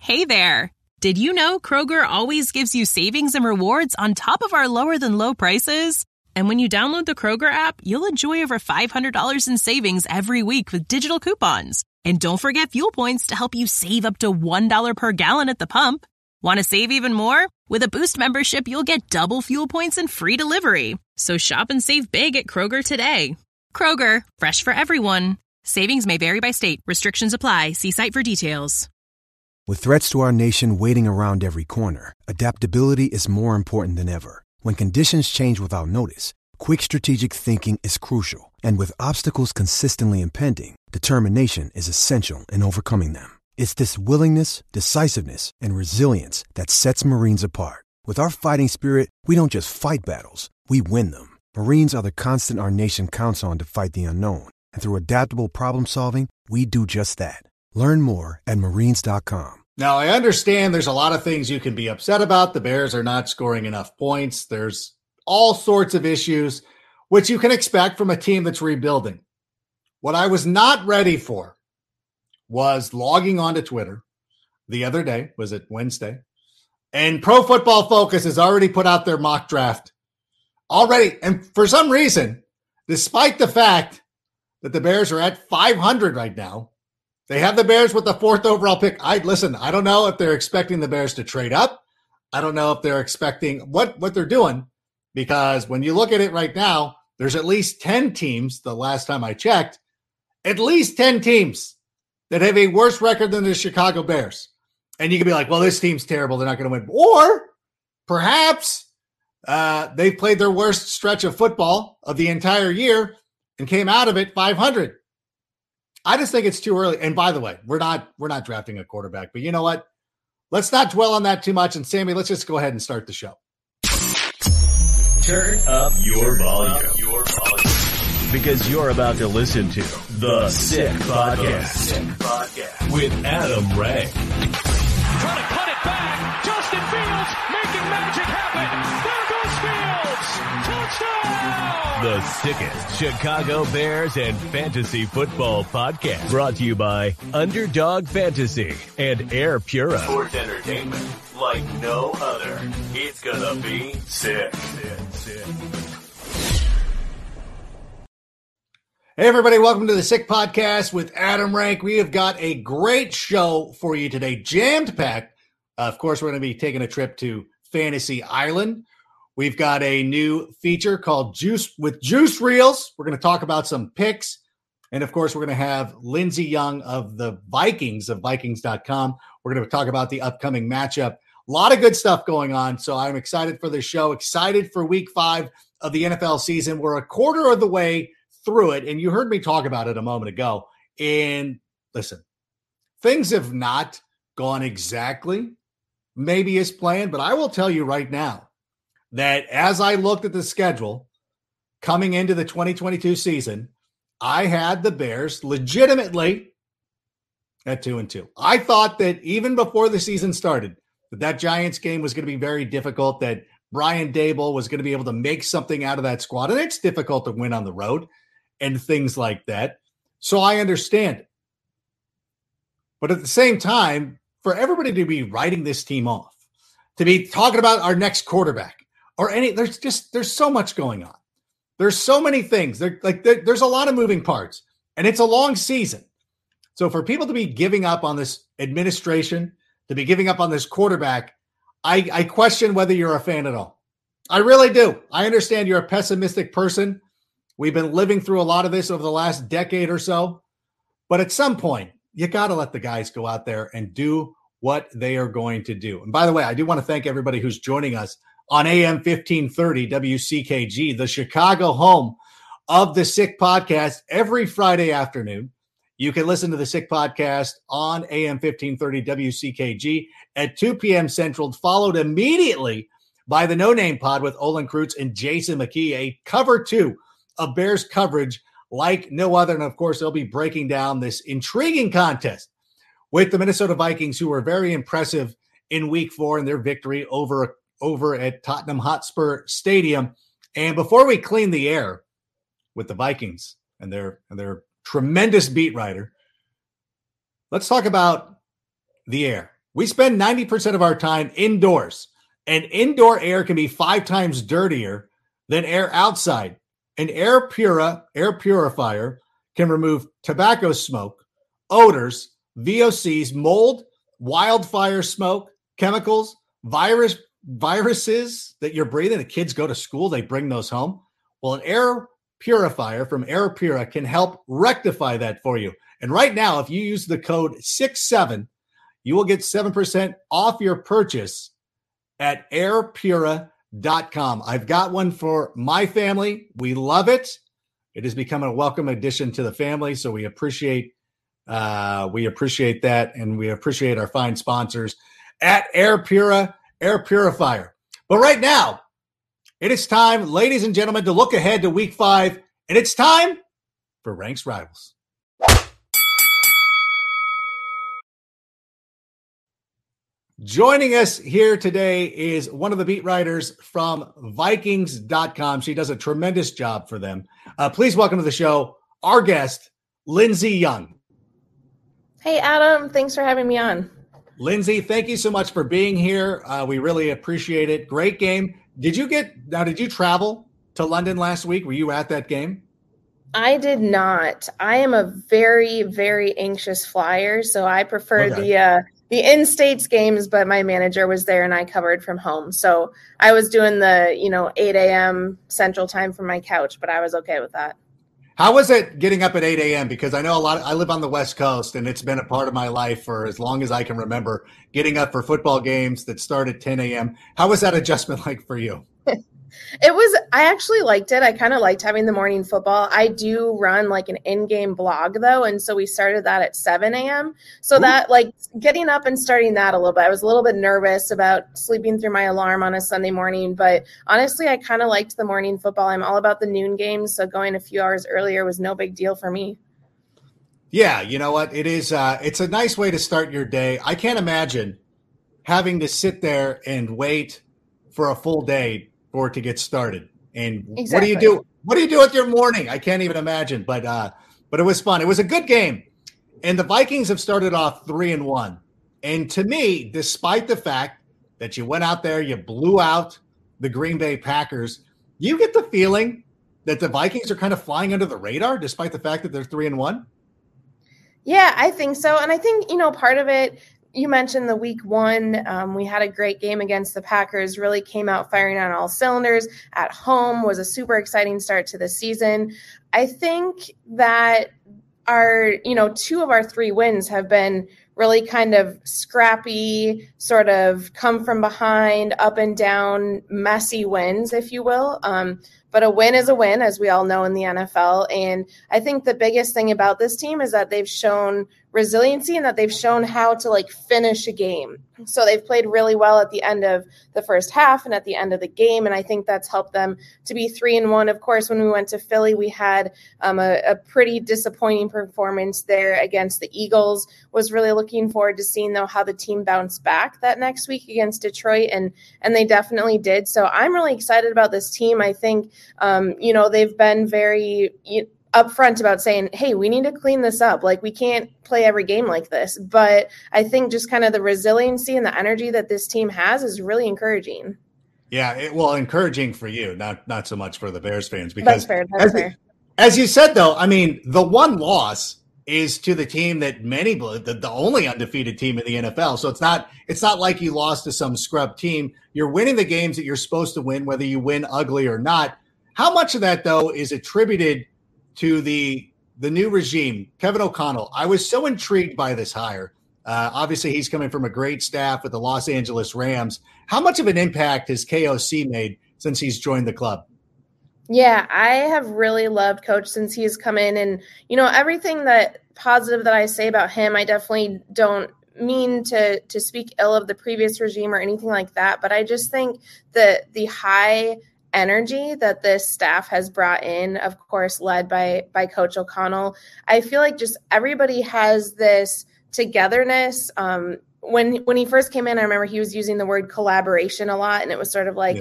Hey there! Did you know Kroger always gives you savings and rewards on top of our lower-than-low prices? And when you download the Kroger app, you'll enjoy over $500 in savings every week with digital coupons. And don't forget fuel points to help you save up to $1 per gallon at the pump. Want to save even more? With a Boost membership, you'll get double fuel points and free delivery. So shop and save big at Kroger today. Kroger, fresh for everyone. Savings may vary by state. Restrictions apply. See site for details. With threats to our nation waiting around every corner, adaptability is more important than ever. When conditions change without notice, quick strategic thinking is crucial. And with obstacles consistently impending, determination is essential in overcoming them. It's this willingness, decisiveness, and resilience that sets Marines apart. With our fighting spirit, we don't just fight battles, we win them. Marines are the constant our nation counts on to fight the unknown. And through adaptable problem solving, we do just that. Learn more at marines.com. Now, I understand there's a lot of things you can be upset about. The Bears are not scoring enough points. There's all sorts of issues, which you can expect from a team that's rebuilding. What I was not ready for was logging onto Twitter the other day. Was it Wednesday? And Pro Football Focus has already put out their mock draft already. And for some reason, despite the fact that the Bears are at 500 right now, they have the Bears with the 4th overall pick. I don't know if they're expecting the Bears to trade up. I don't know if they're expecting what they're doing, because when you look at it right now, there's at least 10 teams, the last time I checked, at least 10 teams that have a worse record than the Chicago Bears. And you can be like, well, this team's terrible. They're not going to win. Or perhaps they've played their worst stretch of football of the entire year and came out of it 500. I just think it's too early. And by the way, we're not drafting a quarterback, but you know what? Let's not dwell on that too much. And Sammy, let's just go ahead and start the show. Turn up your volume. Because you're about to listen to The Sick Podcast with Adam Ray. Trying to cut it back. Justin Fields making magic happen. There goes Fields. Touchdown. The sickest Chicago Bears and fantasy football podcast, brought to you by Underdog Fantasy and Air Pura. Sports entertainment like no other. It's gonna be sick. Hey everybody, welcome to the Sick Podcast with Adam Rank. We have got a great show for you today, jammed packed. Of course, we're going to be taking a trip to Fantasy Island. We've got a new feature called Juice Reels. We're going to talk about some picks. And of course, we're going to have Lindsey Young of the Vikings, of Vikings.com. We're going to talk about the upcoming matchup. A lot of good stuff going on. So I'm excited for this show, excited for week 5 of the NFL season. We're a quarter of the way through it. And you heard me talk about it a moment ago. And listen, things have not gone exactly maybe as planned, but I will tell you right now that as I looked at the schedule coming into the 2022 season, I had the Bears legitimately at 2-2. I thought that even before the season started, that Giants game was going to be very difficult, that Brian Daboll was going to be able to make something out of that squad. And it's difficult to win on the road and things like that. So I understand it. But at the same time, for everybody to be writing this team off, to be talking about our next quarterback, there's so much going on. There's so many things. There's a lot of moving parts, and it's a long season. So for people to be giving up on this administration, to be giving up on this quarterback, I question whether you're a fan at all. I really do. I understand you're a pessimistic person. We've been living through a lot of this over the last decade or so. But at some point, you got to let the guys go out there and do what they are going to do. And by the way, I do want to thank everybody who's joining us on AM 1530 WCKG, the Chicago home of the Sick Podcast, every Friday afternoon. You can listen to the Sick Podcast on AM 1530 WCKG at 2 p.m. Central, followed immediately by the No Name Pod with Olin Kreutz and Jason McKee, a cover 2 of Bears coverage like no other. And of course, they'll be breaking down this intriguing contest with the Minnesota Vikings, who were very impressive in week 4 in their victory over at Tottenham Hotspur Stadium. And before we clean the air with the Vikings and their tremendous beat writer, let's talk about the air We spend 90% of our time indoors, and indoor air can be 5 times dirtier than air outside. An air purifier can remove tobacco smoke, odors, VOCs, mold, wildfire smoke, chemicals, viruses that you're breathing. The kids go to school, they bring those home. Well, an air purifier from AirPura can help rectify that for you. And right now, if you use the code 67, you will get 7% off your purchase at airpura.com. I've got one for my family. We love it. It has become a welcome addition to the family, so we appreciate that, and we appreciate our fine sponsors at AirPura Air Purifier. But right now, it is time, ladies and gentlemen, to look ahead to Week 5, and it's time for Rank's Rivals. Joining us here today is one of the beat writers from Vikings.com. She does a tremendous job for them. Please welcome to the show our guest, Lindsey Young. Hey, Adam. Thanks for having me on. Lindsey, thank you so much for being here. We really appreciate it. Great game. Did you travel to London last week? Were you at that game? I did not. I am a very, very anxious flyer, so I prefer the in-states games, but my manager was there and I covered from home. So I was doing the, 8 a.m. Central Time from my couch, but I was okay with that. How was it getting up at 8 a.m.? Because I know I live on the West Coast, and it's been a part of my life for as long as I can remember, getting up for football games that start at 10 a.m. How was that adjustment like for you? I actually liked it. I kind of liked having the morning football. I do run like an in-game blog though. And so we started that at 7 a.m. So that getting up and starting that a little bit, I was a little bit nervous about sleeping through my alarm on a Sunday morning, but honestly, I kind of liked the morning football. I'm all about the noon games. So going a few hours earlier was no big deal for me. Yeah. You know what? It is, it's a nice way to start your day. I can't imagine having to sit there and wait for a full day for it to get started. And exactly. What do you do with your morning? I can't even imagine, but it was fun. It was a good game. And the Vikings have started off 3-1. And to me, despite the fact that you went out there, you blew out the Green Bay Packers, you get the feeling that the Vikings are kind of flying under the radar despite the fact that they're 3-1. Yeah, I think so. And I think, part of it, you mentioned the week 1. We had a great game against the Packers, really came out firing on all cylinders at home, was a super exciting start to the season. I think that our, 2 of our 3 wins have been really kind of scrappy, sort of come from behind, up and down, messy wins, if you will. But a win is a win, as we all know in the NFL. And I think the biggest thing about this team is that they've shown resiliency and that they've shown how to finish a game. So they've played really well at the end of the first half and at the end of the game. And I think that's helped them to be 3-1. Of course, when we went to Philly, we had a pretty disappointing performance there against the Eagles. Was really looking forward to seeing, though, how the team bounced back that next week against Detroit. And they definitely did. So I'm really excited about this team. I think, they've been very upfront about saying, hey, we need to clean this up. We can't play every game like this. But I think just kind of the resiliency and the energy that this team has is really encouraging. Yeah, encouraging for you, not so much for the Bears fans. Because That's fair. As you said, though, I mean, the one loss is to the team that the only undefeated team in the NFL. So it's not like you lost to some scrub team. You're winning the games that you're supposed to win, whether you win ugly or not. How much of that, though, is attributed to the new regime, Kevin O'Connell? I was so intrigued by this hire. Obviously, he's coming from a great staff with the Los Angeles Rams. How much of an impact has KOC made since he's joined the club? Yeah, I have really loved Coach since he's come in. And, everything that positive that I say about him, I definitely don't mean to speak ill of the previous regime or anything like that. But I just think that the high energy that this staff has brought in, of course, led by Coach O'Connell, I feel like just everybody has this togetherness. When he first came in, I remember he was using the word collaboration a lot, and it was sort of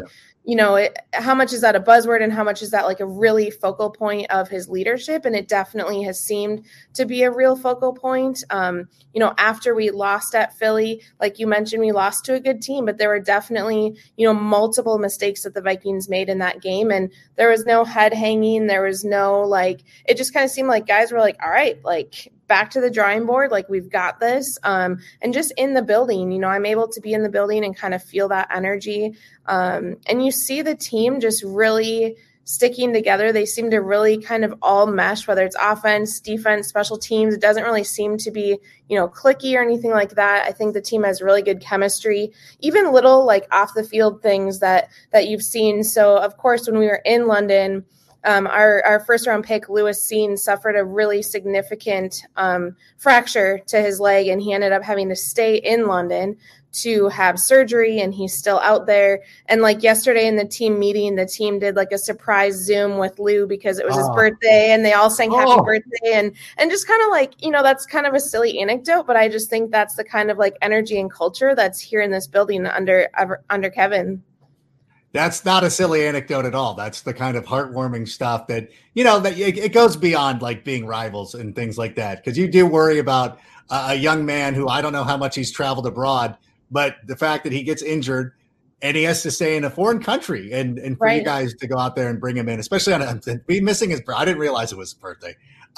how much is that a buzzword and how much is that like a really focal point of his leadership? And it definitely has seemed to be a real focal point. After we lost at Philly, like you mentioned, we lost to a good team, but there were definitely, multiple mistakes that the Vikings made in that game. And there was no head hanging. There was no, it just kind of seemed like guys were like, all right, back to the drawing board, we've got this. And just in the building, I'm able to be in the building and kind of feel that energy. And you see the team just really sticking together. They seem to really kind of all mesh, whether it's offense, defense, special teams. It doesn't really seem to be, cliquey or anything like that. I think the team has really good chemistry, even little off the field things that you've seen. So of course, when we were in London, our first round pick, Lewis Cine, suffered a really significant fracture to his leg, and he ended up having to stay in London to have surgery, and he's still out there. And yesterday in the team meeting, the team did a surprise Zoom with Lou because it was his birthday, and they all sang happy birthday and just kind of that's kind of a silly anecdote, but I just think that's the kind of energy and culture that's here in this building under Kevin. That's not a silly anecdote at all. That's the kind of heartwarming stuff that, that it goes beyond being rivals and things like that. Because you do worry about a young man who I don't know how much he's traveled abroad, but the fact that he gets injured and he has to stay in a foreign country and for you guys to go out there and bring him in, especially be missing his birthday. I didn't realize it was his birthday.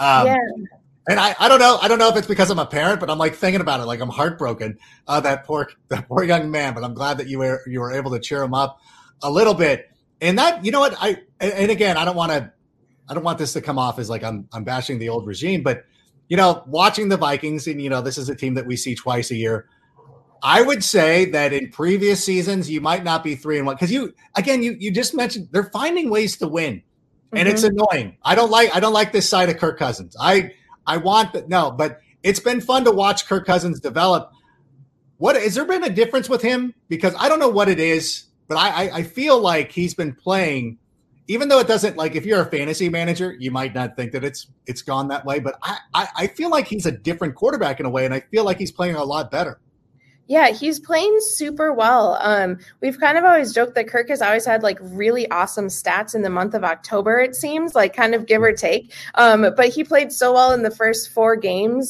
And I don't know. I don't know if it's because I'm a parent, but I'm thinking about it. I'm heartbroken. That poor young man, but I'm glad that you were able to cheer him up a little bit. And that, and again, I don't want this to come off as I'm bashing the old regime, but watching the Vikings, and this is a team that we see twice a year. I would say that in previous seasons, you might not be 3-1 because you just mentioned they're finding ways to win, and it's annoying. I don't like this side of Kirk Cousins. But it's been fun to watch Kirk Cousins develop. Has there been a difference with him? Because I don't know what it is. But I feel like he's been playing, even though it doesn't, if you're a fantasy manager, you might not think that it's gone that way. But I feel like he's a different quarterback in a way, and I feel like he's playing a lot better. Yeah, he's playing super well. We've kind of always joked that Kirk has always had really awesome stats in the month of October, it seems, kind of give or take. But he played so well in the first 4 games.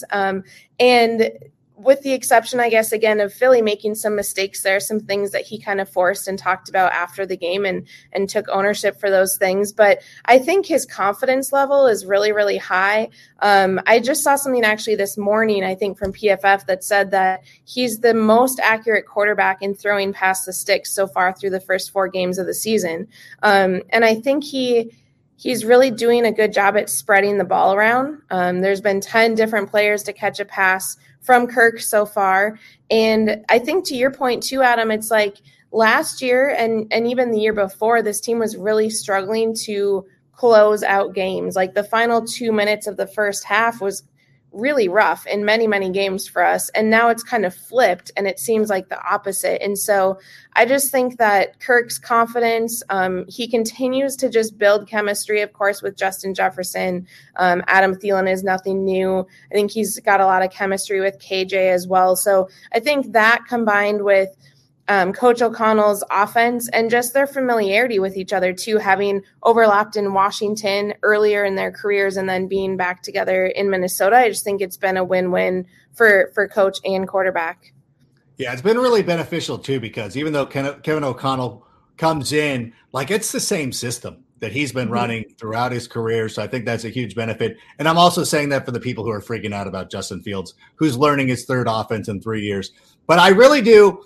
And with the exception, I guess, again, of Philly making some mistakes there, some things that he kind of forced and talked about after the game and took ownership for those things. But I think his confidence level is really, really high. I just saw something actually this morning, I think from PFF, that said that he's the most accurate quarterback in throwing past the sticks so far through the first 4 games of the season. And I think he's really doing a good job at spreading the ball around. There's been 10 different players to catch a pass from Kirk so far. And I think to your point too, Adam, it's last year and even the year before, this team was really struggling to close out games. The final 2 minutes of the first half was really rough in many, many games for us. And now it's kind of flipped and it seems like the opposite. And so I just think that Kirk's confidence, he continues to just build chemistry, of course, with Justin Jefferson. Adam Thielen is nothing new. I think he's got a lot of chemistry with KJ as well. So I think that combined with Coach O'Connell's offense and just their familiarity with each other too, having overlapped in Washington earlier in their careers and then being back together in Minnesota. I just think it's been a win-win for coach and quarterback. Yeah, it's been really beneficial too, because even though Kevin O'Connell comes in, it's the same system that he's been running throughout his career. So I think that's a huge benefit. And I'm also saying that for the people who are freaking out about Justin Fields, who's learning his 3rd offense in 3 years. But I really do.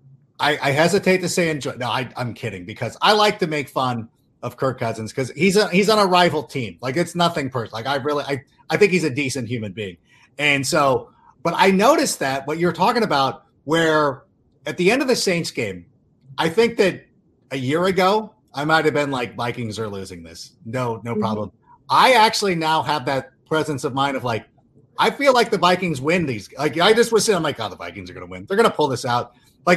I hesitate to say enjoy. No, I'm kidding, because I like to make fun of Kirk Cousins because he's on a rival team. It's nothing personal. I think he's a decent human being. And so, but I noticed that what you're talking about, where at the end of the Saints game, I think that a year ago, I might have been Vikings are losing this. No problem. I actually now have that presence of mind of I feel like the Vikings win these. I just was saying, I'm the Vikings are going to win. They're going to pull this out.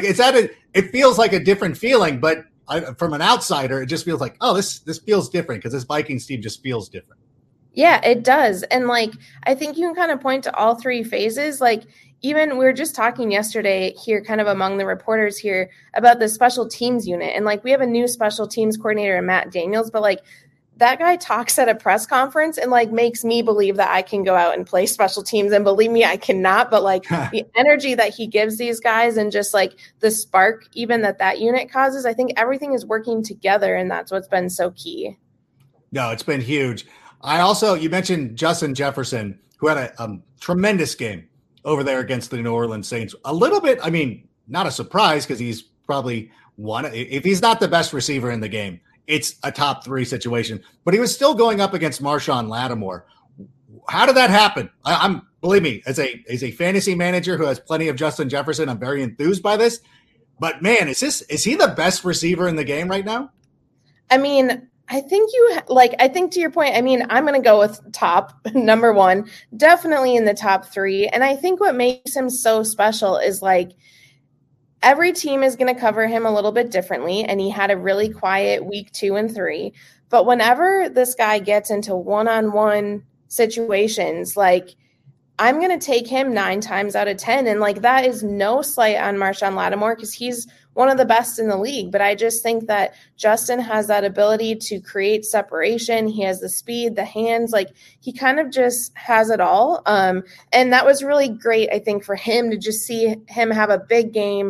It feels like a different feeling, but from an outsider, it just feels this feels different because this Vikings team just feels different. Yeah, it does. And I think you can kind of point to all 3 phases. even we were just talking yesterday here, kind of among the reporters here, about the special teams unit. And like, we have a new special teams coordinator, Matt Daniels, but like, that guy talks at a press conference and like makes me believe that I can go out and play special teams. And believe me, I cannot, but like the energy that he gives these guys and just like the spark even that unit causes, I think everything is working together. And that's what's been so key. No, it's been huge. You mentioned Justin Jefferson, who had a tremendous game over there against the New Orleans Saints. A little bit, I mean, not a surprise because he's probably if he's not the best receiver in the game, it's a top 3 situation, but he was still going up against Marshon Lattimore. How did that happen? Believe me, as a fantasy manager who has plenty of Justin Jefferson, I'm very enthused by this, but man, is he the best receiver in the game right now? I mean, I think to your point, I mean, I'm going to go with top number 1, definitely in the top 3. And I think what makes him so special is like, every team is going to cover him a little bit differently, and he had a really quiet week 2 and 3. But whenever this guy gets into one-on-one situations, like, I'm going to take him 9 times out of 10. And like, that is no slight on Marshon Lattimore because he's one of the best in the league. But I just think that Justin has that ability to create separation. He has the speed, the hands, like he kind of just has it all. And that was really great, I think, for him to just see him have a big game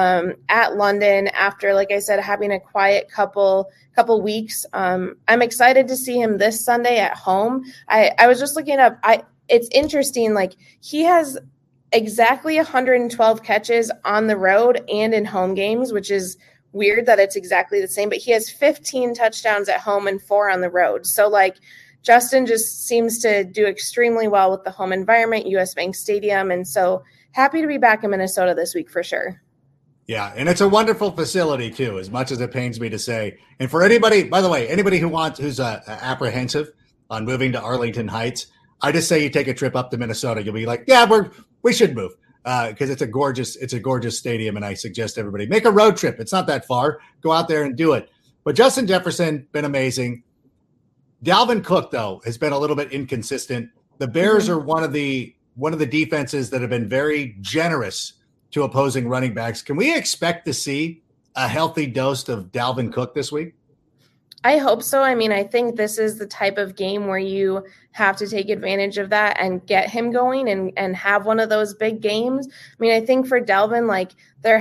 at London after, like I said, having a quiet couple weeks. I'm excited to see him this Sunday at home. I was just looking up, it's interesting, like he has exactly 112 catches on the road and in home games, which is weird that it's exactly the same, but he has 15 touchdowns at home and 4 on the road. So like Justin just seems to do extremely well with the home environment, US Bank Stadium. And so happy to be back in Minnesota this week for sure. Yeah, and it's a wonderful facility too, as much as it pains me to say. And for anybody, by the way, anybody who's apprehensive on moving to Arlington Heights, I just say you take a trip up to Minnesota. You'll be like, yeah, we should move because it's a gorgeous stadium, and I suggest everybody make a road trip. It's not that far. Go out there and do it. But Justin Jefferson, been amazing. Dalvin Cook, though, has been a little bit inconsistent. The Bears are one of the defenses that have been very generous to opposing running backs. Can we expect to see a healthy dose of Dalvin Cook this week? I hope so. I mean, I think this is the type of game where you have to take advantage of that and get him going and have one of those big games. I mean, I think for Dalvin, like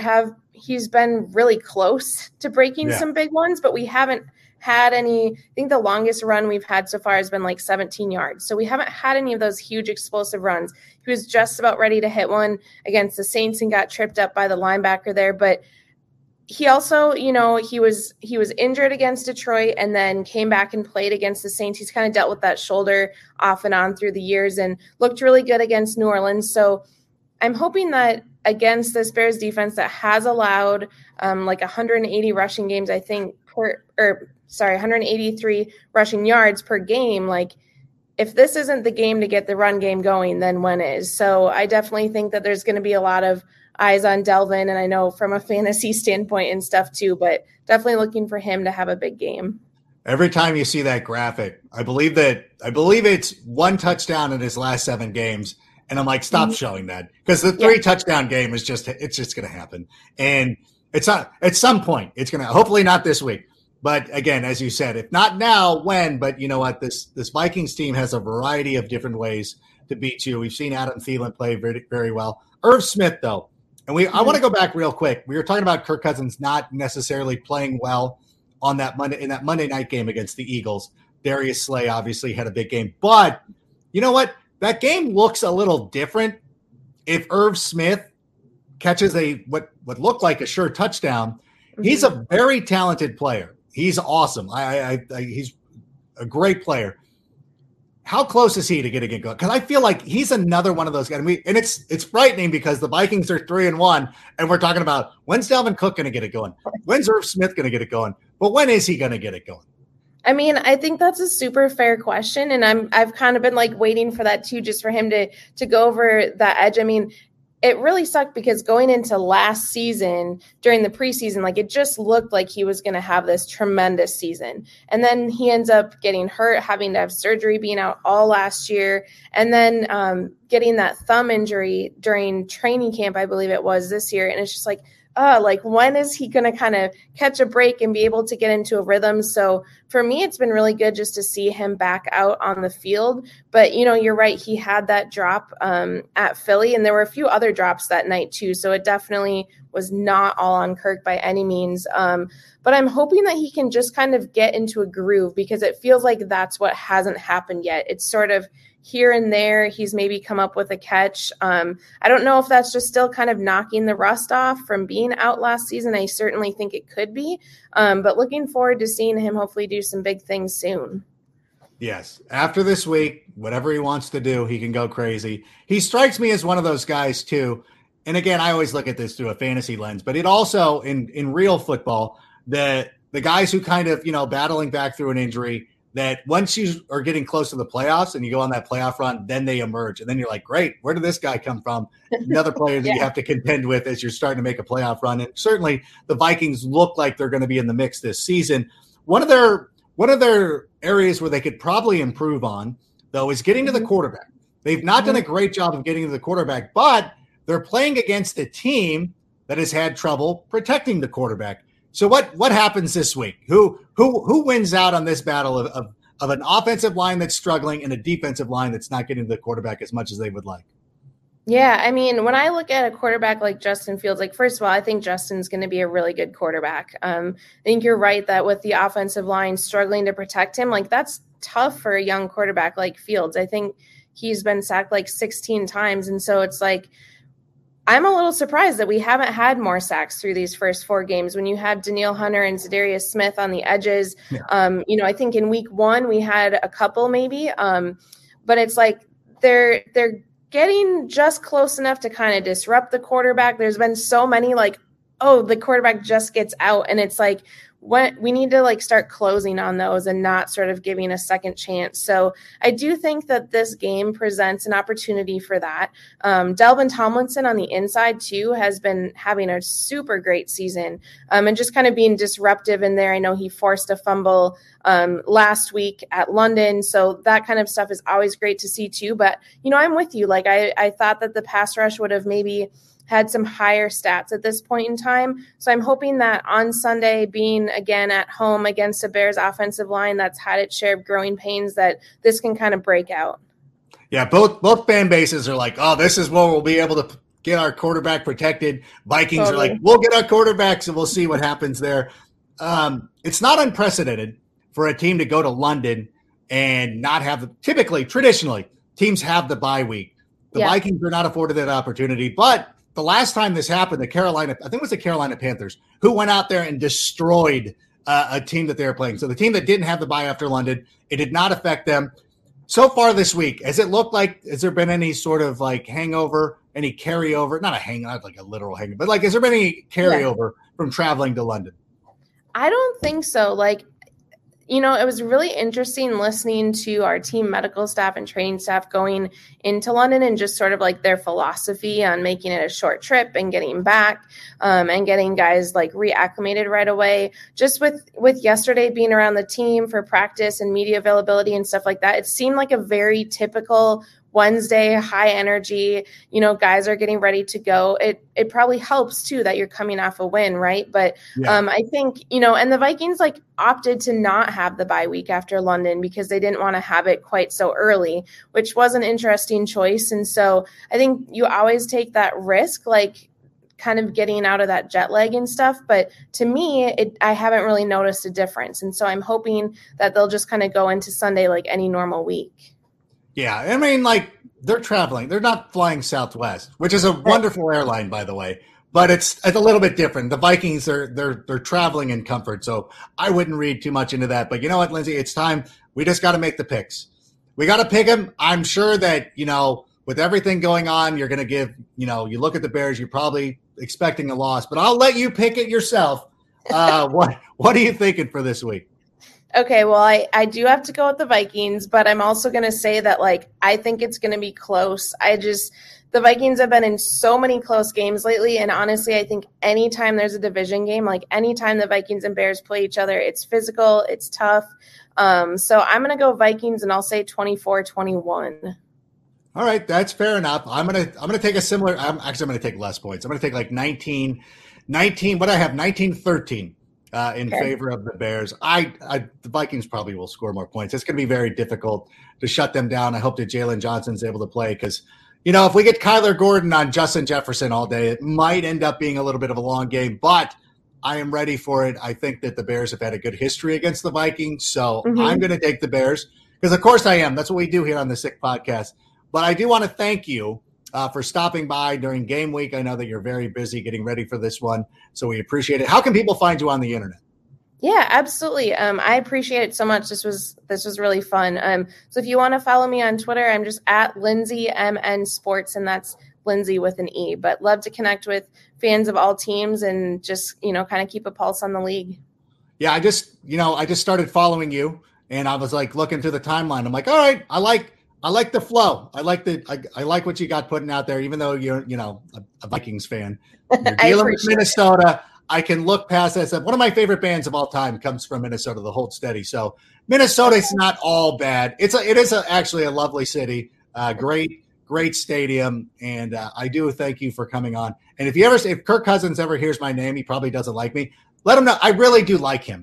he's been really close to breaking some big ones, but we haven't had any. I think the longest run we've had so far has been like 17 yards. So we haven't had any of those huge explosive runs. He was just about ready to hit one against the Saints and got tripped up by the linebacker there, but he also, he was injured against Detroit and then came back and played against the Saints. He's kind of dealt with that shoulder off and on through the years and looked really good against New Orleans. So I'm hoping that against this Bears defense that has allowed like 180 rushing games, I think, 183 rushing yards per game. Like, if this isn't the game to get the run game going, then when is? So I definitely think that there's going to be a lot of eyes on Dalvin, and I know from a fantasy standpoint and stuff too, but definitely looking for him to have a big game. Every time you see that graphic, I believe it's 1 touchdown in his last 7 games. And I'm like, stop showing that, because the 3 touchdown game it's just going to happen. And it's not, at some point it's going to, hopefully not this week. But again, as you said, if not now, when? But you know what? This Vikings team has a variety of different ways to beat you. We've seen Adam Thielen play very, very well. Irv Smith, though, and I want to go back real quick. We were talking about Kirk Cousins not necessarily playing well in that Monday night game against the Eagles. Darius Slay obviously had a big game, but you know what? That game looks a little different if Irv Smith catches what looked like a sure touchdown. He's a very talented player. He's awesome. He's a great player. How close is he to getting it going? Because I feel like he's another one of those guys. And it's frightening because the Vikings are 3-1, and we're talking about when's Dalvin Cook going to get it going? When's Irv Smith going to get it going? But when is he going to get it going? I mean, I think that's a super fair question, and I've kind of been like waiting for that too, just for him to go over that edge. I mean, it really sucked because going into last season during the preseason, like it just looked like he was going to have this tremendous season. And then he ends up getting hurt, having to have surgery, being out all last year, and then getting that thumb injury during training camp, I believe it was this year. And it's just like, when is he going to kind of catch a break and be able to get into a rhythm? So for me, it's been really good just to see him back out on the field. But, you're right. He had that drop at Philly, and there were a few other drops that night too. So it definitely was not all on Kirk by any means. But I'm hoping that he can just kind of get into a groove, because it feels like that's what hasn't happened yet. It's sort of here and there, he's maybe come up with a catch. I don't know if that's just still kind of knocking the rust off from being out last season. I certainly think it could be, but looking forward to seeing him hopefully do some big things soon. Yes. After this week, whatever he wants to do, he can go crazy. He strikes me as one of those guys too. And again, I always look at this through a fantasy lens, but it also in real football, the guys who kind of, battling back through an injury, that once you are getting close to the playoffs and you go on that playoff run, then they emerge. And then you're like, great, where did this guy come from? Another player that you have to contend with as you're starting to make a playoff run. And certainly the Vikings look like they're going to be in the mix this season. One of their areas where they could probably improve on, though, is getting to the quarterback. They've not done a great job of getting to the quarterback, but they're playing against a team that has had trouble protecting the quarterback. So what happens this week? Who wins out on this battle of an offensive line that's struggling and a defensive line that's not getting to the quarterback as much as they would like? Yeah, I mean, when I look at a quarterback like Justin Fields, like, first of all, I think Justin's going to be a really good quarterback. I think you're right that with the offensive line struggling to protect him, like, that's tough for a young quarterback like Fields. I think he's been sacked like 16 times. And so it's like, I'm a little surprised that we haven't had more sacks through these first 4 games when you had Danielle Hunter and Zadarius Smith on the edges. Yeah. I think in week 1 we had a couple maybe, but it's like they're getting just close enough to kind of disrupt the quarterback. There's been so many the quarterback just gets out, and it's like, what we need to start closing on those and not sort of giving a second chance. So I do think that this game presents an opportunity for that. Delvin Tomlinson on the inside too has been having a super great season and just kind of being disruptive in there. I know he forced a fumble last week at London. So that kind of stuff is always great to see too. But, I'm with you. I thought that the pass rush would have maybe had some higher stats at this point in time. So I'm hoping that on Sunday, being again at home against a Bears offensive line that's had its share of growing pains, that this can kind of break out. Yeah, both fan bases are like, oh, this is where we'll be able to get our quarterback protected. Vikings are like, we'll get our quarterbacks and we'll see what happens there. It's not unprecedented for a team to go to London and not have traditionally, teams have the bye week. The Vikings are not afforded that opportunity, but the last time this happened, I think it was the Carolina Panthers, who went out there and destroyed a team that they were playing. So the team that didn't have the bye after London, it did not affect them. So far this week, has it looked like, has there been any sort of hangover, any carryover? Not like a literal hangover, but has there been any carryover from traveling to London? I don't think so. It was really interesting listening to our team medical staff and training staff going into London and just sort of their philosophy on making it a short trip and getting back and getting guys reacclimated right away. Just with yesterday being around the team for practice and media availability and stuff like that, it seemed like a very typical Wednesday, high energy, guys are getting ready to go. It probably helps too that you're coming off a win, right? But I think, and the Vikings opted to not have the bye week after London because they didn't want to have it quite so early, which was an interesting choice. And so I think you always take that risk, kind of getting out of that jet lag and stuff. But to me, I haven't really noticed a difference. And so I'm hoping that they'll just kind of go into Sunday like any normal week. Yeah, I mean, they're traveling. They're not flying Southwest, which is a wonderful airline, by the way. But it's a little bit different. The Vikings they're traveling in comfort, so I wouldn't read too much into that. But you know what, Lindsay? It's time. We just got to make the picks. We got to pick them. I'm sure that with everything going on, you're going to give. You look at the Bears, you're probably expecting a loss, but I'll let you pick it yourself. What are you thinking for this week? Okay, well, I do have to go with the Vikings, but I'm also going to say that, I think it's going to be close. The Vikings have been in so many close games lately, and honestly, I think anytime there's a division game, like anytime the Vikings and Bears play each other, it's physical, it's tough. So I'm going to go Vikings, and I'll say 24-21. All right, that's fair enough. I'm gonna take a similar. I'm going to take less points. I'm going to take like 19. What I have 19-13 in favor of the Bears. The Vikings probably will score more points. It's going to be very difficult to shut them down. I hope that Jalen Johnson's able to play because, if we get Kyler Gordon on Justin Jefferson all day, it might end up being a little bit of a long game, but I am ready for it. I think that the Bears have had a good history against the Vikings, so I'm going to take the Bears because, of course, I am. That's what we do here on the Sick Podcast. But I do want to thank you for stopping by during game week. I know that you're very busy getting ready for this one, so we appreciate it. How can people find you on the internet? Yeah, absolutely. I appreciate it so much. This was really fun. So if you want to follow me on Twitter, I'm just at Lindsay MN Sports, and that's Lindsay with an E. But love to connect with fans of all teams and just kind of keep a pulse on the league. Yeah, I just started following you, and I was like looking through the timeline. I'm like, all right, I like the flow. I like what you got putting out there, even though you're, a Vikings fan. You're dealing with Minnesota. I can look past that. One of my favorite bands of all time comes from Minnesota, the Hold Steady. So Minnesota is not all bad. It is actually a lovely city, great stadium. And I do thank you for coming on. And if Kirk Cousins ever hears my name, he probably doesn't like me. Let him know. I really do like him.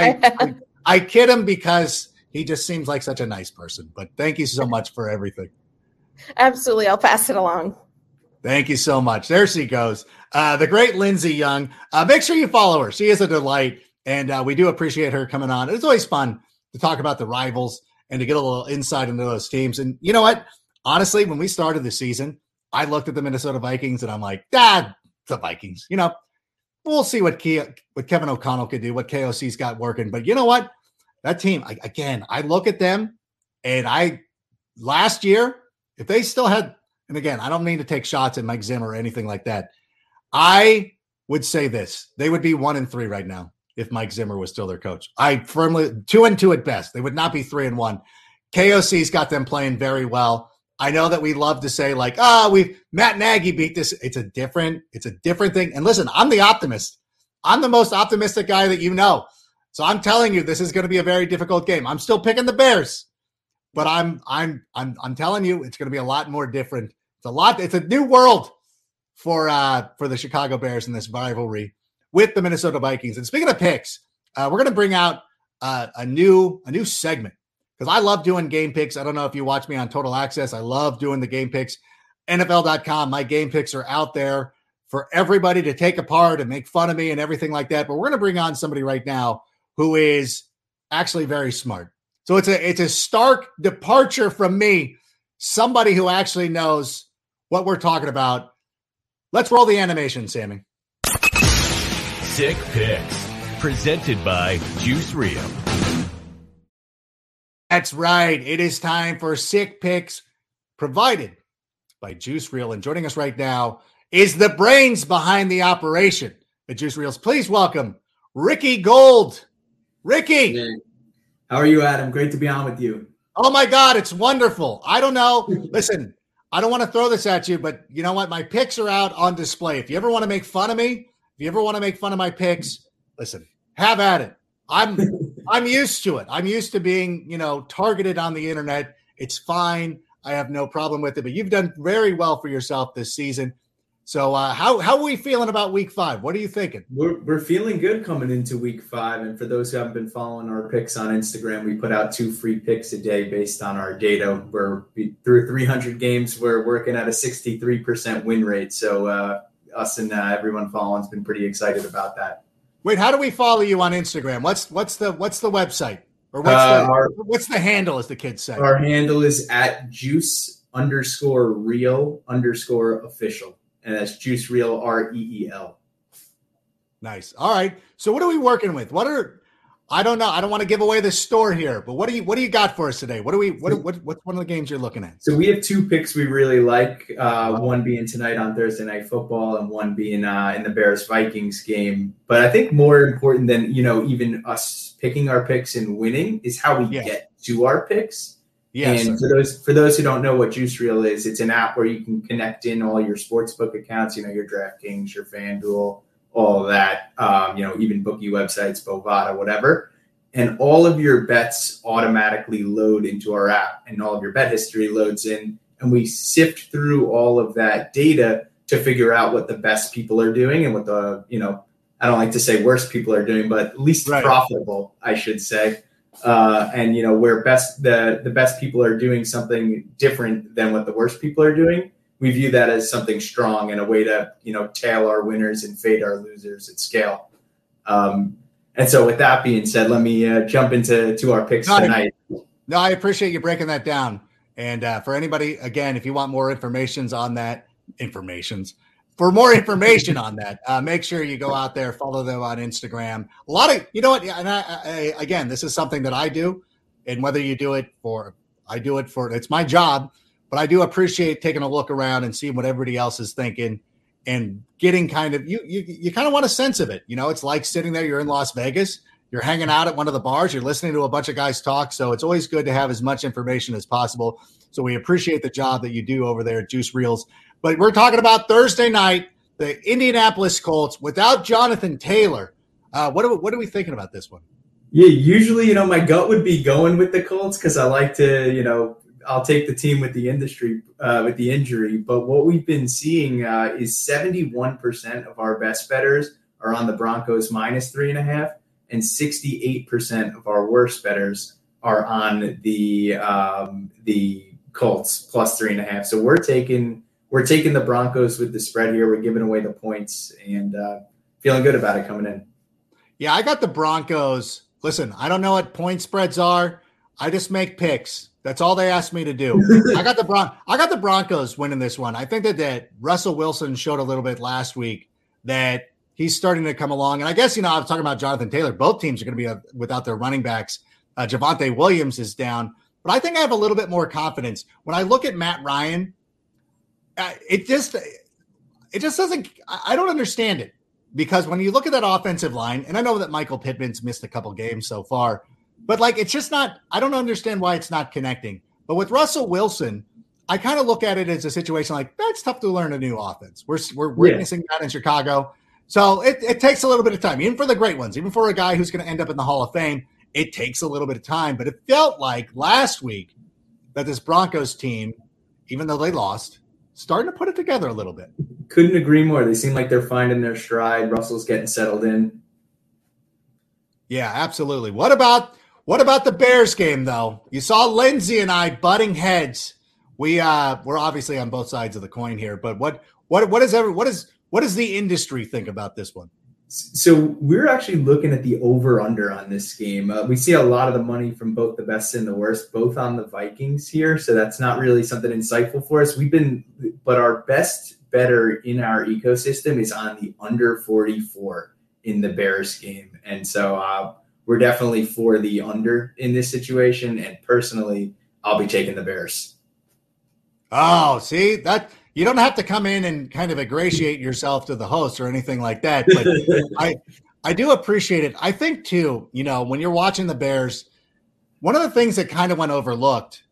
I kid him because he just seems like such a nice person. But thank you so much for everything. Absolutely. I'll pass it along. Thank you so much. There she goes. The great Lindsay Young. Make sure you follow her. She is a delight. And we do appreciate her coming on. It's always fun to talk about the rivals and to get a little insight into those teams. And you know what? Honestly, when we started the season, I looked at the Minnesota Vikings and I'm like, the Vikings. We'll see what Kevin O'Connell could do, what KOC's got working. But you know what? That team, I look at them and last year, if they still had, and again, I don't mean to take shots at Mike Zimmer or anything like that. I would say this, they would be 1-3 right now if Mike Zimmer was still their coach. I firmly 2-2 at best. They would not be 3-1. KOC's got them playing very well. I know that we love to say like, Matt Nagy beat this. It's a different thing. And listen, I'm the optimist. I'm the most optimistic guy that you know. So I'm telling you, this is going to be a very difficult game. I'm still picking the Bears, but I'm telling you, it's going to be a lot more different. It's a new world for the Chicago Bears in this rivalry with the Minnesota Vikings. And speaking of picks, we're going to bring out a new segment because I love doing game picks. I don't know if you watch me on Total Access. I love doing the game picks. NFL.com. My game picks are out there for everybody to take apart and make fun of me and everything like that. But we're going to bring on somebody right now who is actually very smart. So it's a stark departure from me, somebody who actually knows what we're talking about. Let's roll the animation, Sammy. Sick Picks, presented by Juice Reel. That's right. It is time for Sick Picks, provided by Juice Reel. And joining us right now is the brains behind the operation at Juice Reels. Please welcome Ricky Gold. Ricky. Hey. How are you, Adam? Great to be on with you. Oh, my God. It's wonderful. I don't know. Listen, I don't want to throw this at you, but you know what? My picks are out on display. If you ever want to make fun of me, if you ever want to make fun of my picks, listen, have at it. I'm used to it. I'm used to being, targeted on the internet. It's fine. I have no problem with it, but you've done very well for yourself this season. So how are we feeling about week 5? What are you thinking? We're feeling good coming into week 5. And for those who haven't been following our picks on Instagram, we put out 2 free picks a day based on our data. We're through 300 games. We're working at a 63% win rate. So us and everyone following has been pretty excited about that. Wait, how do we follow you on Instagram? What's the website? Or what's the handle, as the kids say? Our handle is at juice_real_official. And that's Juice Reel, REEL. Nice. All right. So what are we working with? I don't know. I don't want to give away the store here, but what do you got for us today? What's one of the games you're looking at? So we have 2 picks we really like. One being tonight on Thursday Night Football, and one being in the Bears-Vikings game. But I think more important than even us picking our picks and winning is how we get to our picks. Yes, and sir. for those who don't know what Juice Reel is, it's an app where you can connect in all your sportsbook accounts, your DraftKings, your FanDuel, all of that, even bookie websites, Bovada, whatever. And all of your bets automatically load into our app, and all of your bet history loads in. And we sift through all of that data to figure out what the best people are doing and what the, I don't like to say worst people are doing, but least profitable, I should say. And where the best people are doing something different than what the worst people are doing, we view that as something strong and a way to tail our winners and fade our losers at scale. And so with that being said, let me jump into our picks tonight. No, I appreciate you breaking that down. And for anybody, again, if you want more information on that, make sure you go out there, follow them on Instagram. A lot of, and I again, this is something that I do, and whether you do it it's my job, but I do appreciate taking a look around and seeing what everybody else is thinking and getting kind of, you kind of want a sense of it. It's like sitting there, you're in Las Vegas, you're hanging out at one of the bars, you're listening to a bunch of guys talk. So it's always good to have as much information as possible. So we appreciate the job that you do over there at Juice Reels. But we're talking about Thursday night, the Indianapolis Colts without Jonathan Taylor. What are we thinking about this one? Yeah, usually, my gut would be going with the Colts because I like to, I'll take the team with the with the injury. But what we've been seeing is 71% of our best bettors are on the Broncos -3.5, and 68% of our worst bettors are on the Colts +3.5. So we're taking the Broncos with the spread here. We're giving away the points and feeling good about it coming in. Yeah, I got the Broncos. Listen, I don't know what point spreads are. I just make picks. That's all they asked me to do. I got the Broncos winning this one. I think that Russell Wilson showed a little bit last week that he's starting to come along. And I guess, I was talking about Jonathan Taylor. Both teams are going to be without their running backs. Javonte Williams is down. But I think I have a little bit more confidence. When I look at Matt Ryan, it just doesn't – I don't understand it. Because when you look at that offensive line, and I know that Michael Pittman's missed a couple games so far, but it's just not – I don't understand why it's not connecting. But with Russell Wilson, I kind of look at it as a situation like that's tough to learn a new offense. We're witnessing that in Chicago. So it takes a little bit of time, even for the great ones, even for a guy who's going to end up in the Hall of Fame. It takes a little bit of time. But it felt like last week that this Broncos team, even though they lost, starting to put it together a little bit. Couldn't agree more. They seem like they're finding their stride. Russell's getting settled in. Yeah, absolutely. What about the Bears game, though? You saw Lindsay and I butting heads. We're obviously on both sides of the coin here, but what does the industry think about this one? So we're actually looking at the over-under on this game. We see a lot of the money from both the best and the worst, both on the Vikings here. So that's not really something insightful for us. But our best better in our ecosystem is on the under 44 in the Bears game. And so we're definitely for the under in this situation. And personally, I'll be taking the Bears. Oh, see that. You don't have to come in and kind of ingratiate yourself to the host or anything like that. But I do appreciate it. I think, too, when you're watching the Bears, one of the things that kind of went overlooked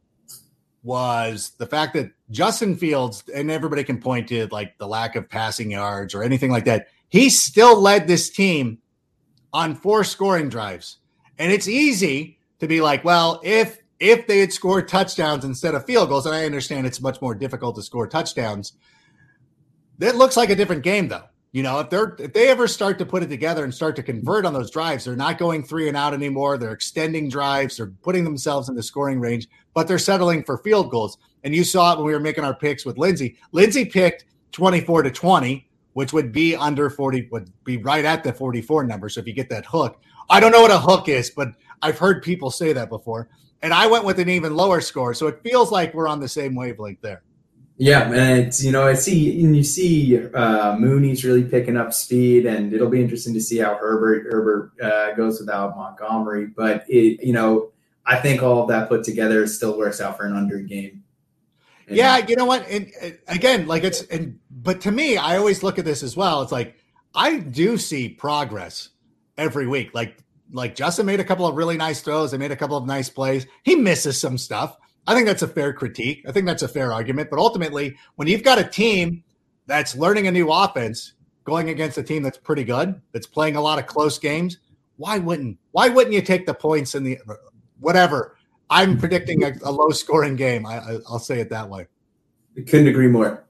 was the fact that Justin Fields, and everybody can point to the lack of passing yards or anything like that, he still led this team on 4 scoring drives. And it's easy to be like, well, if they had scored touchdowns instead of field goals, and I understand it's much more difficult to score touchdowns, that looks like a different game, though. If they ever start to put it together and start to convert on those drives, they're not going 3 and out anymore. They're extending drives. They're putting themselves in the scoring range, but they're settling for field goals. And you saw it when we were making our picks with Lindsay. Lindsay picked 24-20, which would be under 40, would be right at the 44 number. So if you get that hook, I don't know what a hook is, but I've heard people say that before. And I went with an even lower score, so it feels like we're on the same wavelength there. Yeah, and it's you see Mooney's really picking up speed, and it'll be interesting to see how Herbert goes without Montgomery. But I think all of that put together still works out for an under game. And yeah, you know what? And again, but to me, I always look at this as well. It's like I do see progress every week. Like Justin made a couple of really nice throws. They made a couple of nice plays. He misses some stuff. I think that's a fair critique. I think that's a fair argument. But ultimately, when you've got a team that's learning a new offense going against a team that's pretty good, that's playing a lot of close games, why wouldn't you take the points in the whatever? I'm predicting a low scoring game. I'll say it that way. Couldn't agree more.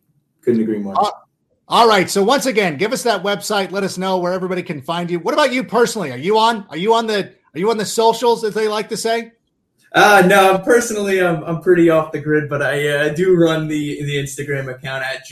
All right. So once again, give us that website. Let us know where everybody can find you. What about you personally? Are you on the socials, as they like to say? No, personally, I'm pretty off the grid, but I do run the Instagram account at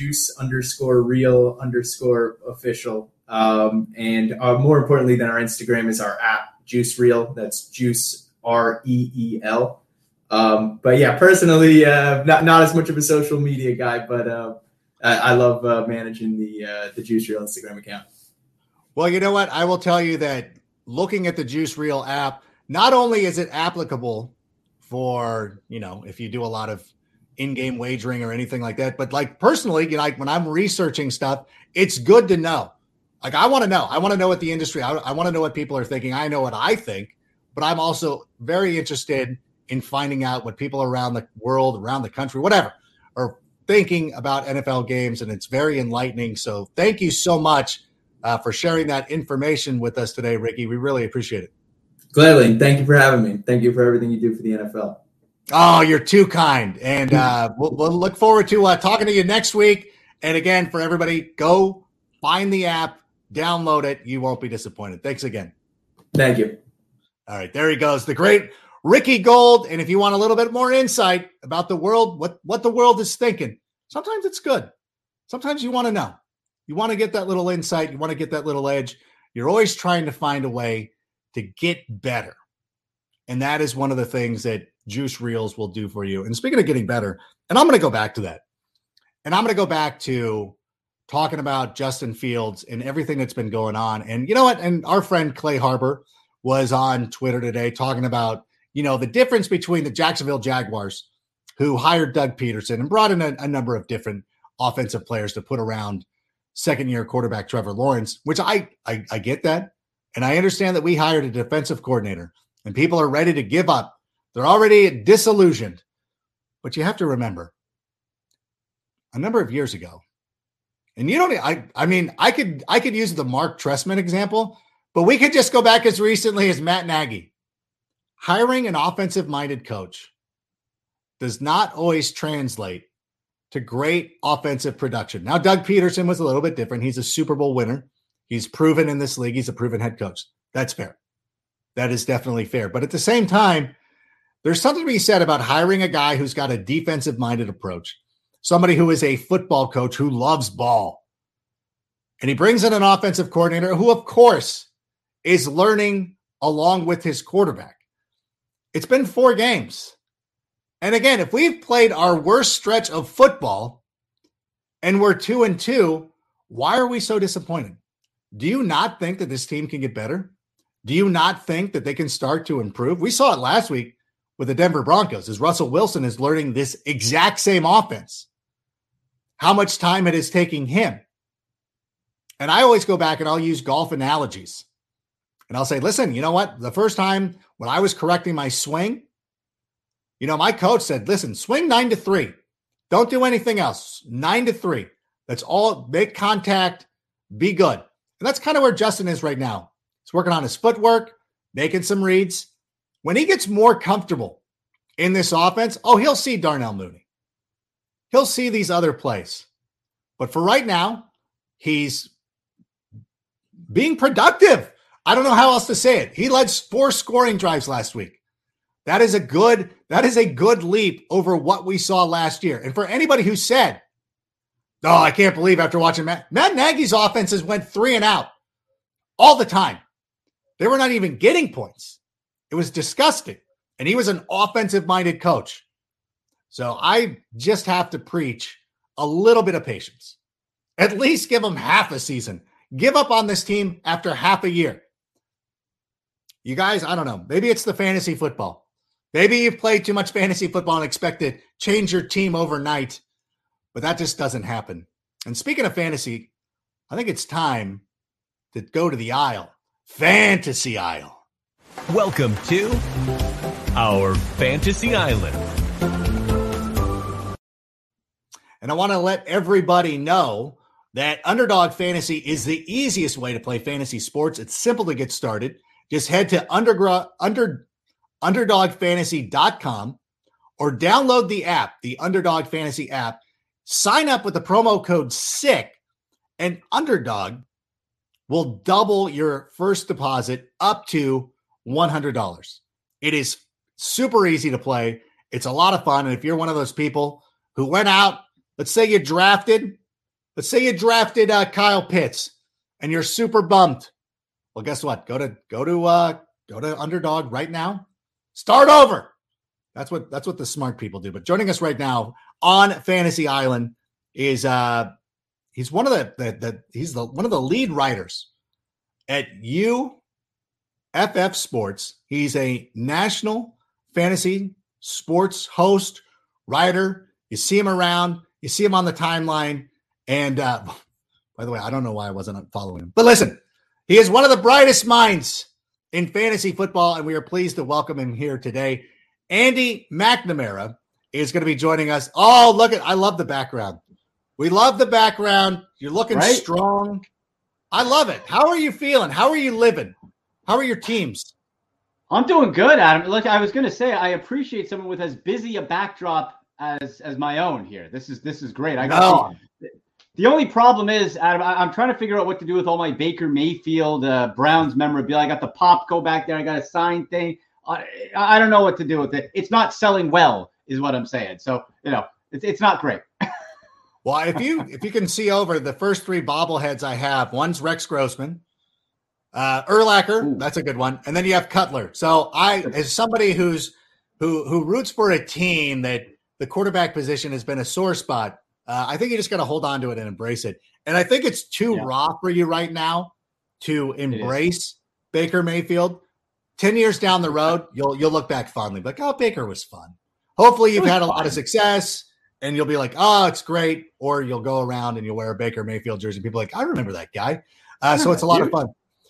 juice_real_official. And more importantly than our Instagram is our app, Juice Reel. That's Juice REEL. But yeah, personally, not as much of a social media guy, but I love managing the Juice Reel Instagram account. Well, you know what? I will tell you that looking at the Juice Reel app, not only is it applicable for, if you do a lot of in-game wagering or anything like that, but like personally, like when I'm researching stuff, it's good to know. Like I want to know what the industry, I want to know what people are thinking. I know what I think, but I'm also very interested in finding out what people around the world, around the country, whatever, are thinking about NFL games. And it's very enlightening. So thank you so much for sharing that information with us today, Ricky. We really appreciate it. Gladly. Thank you for having me. Thank you for everything you do for the NFL. Oh, you're too kind. And we'll look forward to talking to you next week. And again, for everybody, go find the app, download it. You won't be disappointed. Thanks again. Thank you. All right, there he goes, the great Ricky Gold. And if you want a little bit more insight about the world, what the world is thinking, sometimes it's good. Sometimes you want to know. You want to get that little insight. You want to get that little edge. You're always trying to find a way to get better. And that is one of the things that Juice Reels will do for you. And speaking of getting better, and I'm going to go back to that. And I'm going to go back to talking about Justin Fields and everything that's been going on. And you know what? And our friend Clay Harbor was on Twitter today talking about, the difference between the Jacksonville Jaguars, who hired Doug Peterson and brought in a number of different offensive players to put around second-year quarterback Trevor Lawrence, which I get that. And I understand that we hired a defensive coordinator and people are ready to give up. They're already disillusioned. But you have to remember, a number of years ago, and I could use the Mark Trestman example, but we could just go back as recently as Matt Nagy. Hiring an offensive-minded coach does not always translate to great offensive production. Now, Doug Peterson was a little bit different. He's a Super Bowl winner. He's proven in this league. He's a proven head coach. That's fair. That is definitely fair. But at the same time, there's something to be said about hiring a guy who's got a defensive-minded approach, somebody who is a football coach who loves ball. And he brings in an offensive coordinator who, of course, is learning along with his quarterback. It's been 4 games. And again, if we've played our worst stretch of football and we're 2-2, why are we so disappointed? Do you not think that this team can get better? Do you not think that they can start to improve? We saw it last week with the Denver Broncos as Russell Wilson is learning this exact same offense. How much time it is taking him. And I always go back and I'll use golf analogies. And I'll say, listen, you know what? The first time when I was correcting my swing, my coach said, listen, swing 9-3. Don't do anything else. 9-3. That's all. Make contact. Be good. And that's kind of where Justin is right now. He's working on his footwork, making some reads. When he gets more comfortable in this offense, he'll see Darnell Mooney. He'll see these other plays. But for right now, he's being productive. I don't know how else to say it. He led 4 scoring drives last week. That is a good leap over what we saw last year. And for anybody who said, I can't believe after watching Matt Nagy's offenses went 3 and out all the time. They were not even getting points. It was disgusting. And he was an offensive-minded coach. So I just have to preach a little bit of patience. At least give them half a season. Give up on this team after half a year. You guys, I don't know. Maybe it's the fantasy football. Maybe you've played too much fantasy football and expect to change your team overnight. But that just doesn't happen. And speaking of fantasy, I think it's time to go to the aisle. Fantasy aisle. Welcome to our Fantasy Island. And I want to let everybody know that Underdog Fantasy is the easiest way to play fantasy sports. It's simple to get started. Just head to underdogfantasy.com or download the app, the Underdog Fantasy app. Sign up with the promo code SICK, and Underdog will double your first deposit up to $100. It is super easy to play. It's a lot of fun. And if you're one of those people who went out, let's say you drafted Kyle Pitts and you're super bummed. Well, guess what? Go to Underdog right now. Start over. That's what the smart people do. But joining us right now on Fantasy Island is he's one of one of the lead writers at UFF Sports. He's a national fantasy sports host, writer. You see him around. You see him on the timeline. And by the way, I don't know why I wasn't following him. But listen, he is one of the brightest minds in fantasy football, and we are pleased to welcome him here today. Andy McNamara is going to be joining us. Oh, I love the background. We love the background. You're looking strong. I love it. How are you feeling? How are you living? How are your teams? I'm doing good, Adam. Look, I was going to say, I appreciate someone with as busy a backdrop as my own here. This is great. The only problem is, Adam, I'm trying to figure out what to do with all my Baker Mayfield Browns memorabilia. I got the Popco back there. I got a signed thing. I don't know what to do with it. It's not selling well, is what I'm saying. So, it's not great. Well, if you can see over the first three bobbleheads I have, one's Rex Grossman, Urlacher, that's a good one, and then you have Cutler. So as somebody who roots for a team that the quarterback position has been a sore spot, I think you just got to hold on to it and embrace it. And I think it's too raw for you right now to embrace Baker Mayfield. 10 years down the road, you'll look back fondly, like, oh, Baker was fun. Hopefully you've had a lot of success and you'll be like, oh, it's great. Or you'll go around and you'll wear a Baker Mayfield jersey. People are like, I remember that guy. So it's a lot of fun.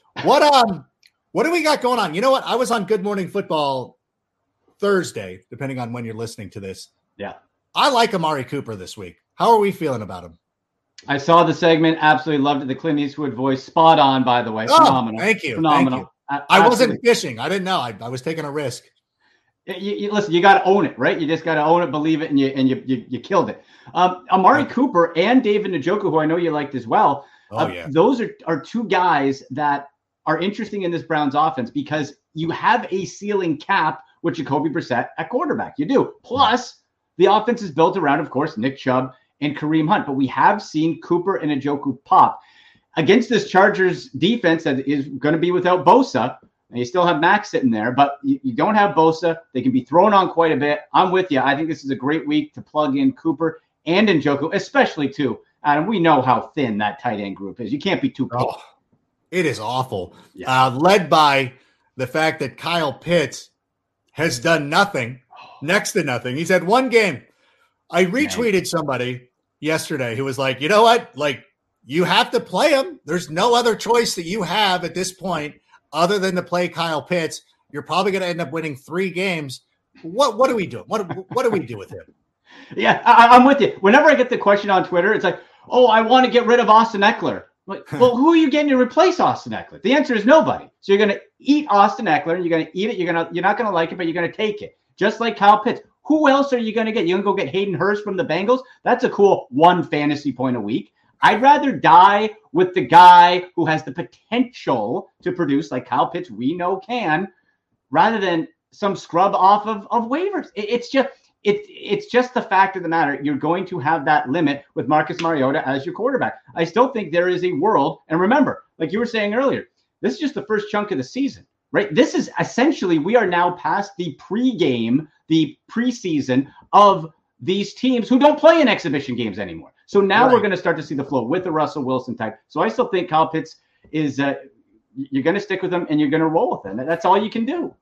What do we got going on? You know what? I was on Good Morning Football Thursday, depending on when you're listening to this. Yeah. I like Amari Cooper this week. How are we feeling about him? I saw the segment. Absolutely loved it. The Clint Eastwood voice. Spot on, by the way. Phenomenal. Thank you. Phenomenal. Thank you. I wasn't fishing. I didn't know. I was taking a risk. Listen, you got to own it, right? You just got to own it, believe it, and you killed it. Amari Cooper and David Njoku, who I know you liked as well. Those are two guys that are interesting in this Browns offense because you have a ceiling cap with Jacoby Brissett at quarterback. You do. Plus, the offense is built around, of course, Nick Chubb and Kareem Hunt. But we have seen Cooper and Njoku pop. Against this Chargers defense that is going to be without Bosa, and you still have Max sitting there, but you don't have Bosa. They can be thrown on quite a bit. I'm with you. I think this is a great week to plug in Cooper and Njoku, especially too. Adam, we know how thin that tight end group is. You can't be too picky. It is awful. Yeah. Led by the fact that Kyle Pitts has done nothing, next to nothing. He's had one game. I retweeted somebody yesterday who was like, you know what? Like, you have to play him. There's no other choice that you have at this point other than to play Kyle Pitts. You're probably going to end up winning 3 games. What do we do? What do we do with him? Yeah, I'm with you. Whenever I get the question on Twitter, it's like, oh, I want to get rid of Austin Eckler. Like, well, who are you getting to replace Austin Eckler? The answer is nobody. So you're going to eat Austin Eckler, and you're going to eat it. You're not going to like it, but you're going to take it. Just like Kyle Pitts. Who else are you going to get? You're going to go get Hayden Hurst from the Bengals? That's a cool 1 fantasy point a week. I'd rather die with the guy who has the potential to produce, like Kyle Pitts we know can, rather than some scrub off of waivers. It's just the fact of the matter. You're going to have that limit with Marcus Mariota as your quarterback. I still think there is a world. And remember, like you were saying earlier, this is just the first chunk of the season, right? This is essentially, we are now past the pregame, the preseason of these teams who don't play in exhibition games anymore. So now we're going to start to see the flow with the Russell Wilson type. So I still think Kyle Pitts is you're going to stick with him and you're going to roll with him. That's all you can do.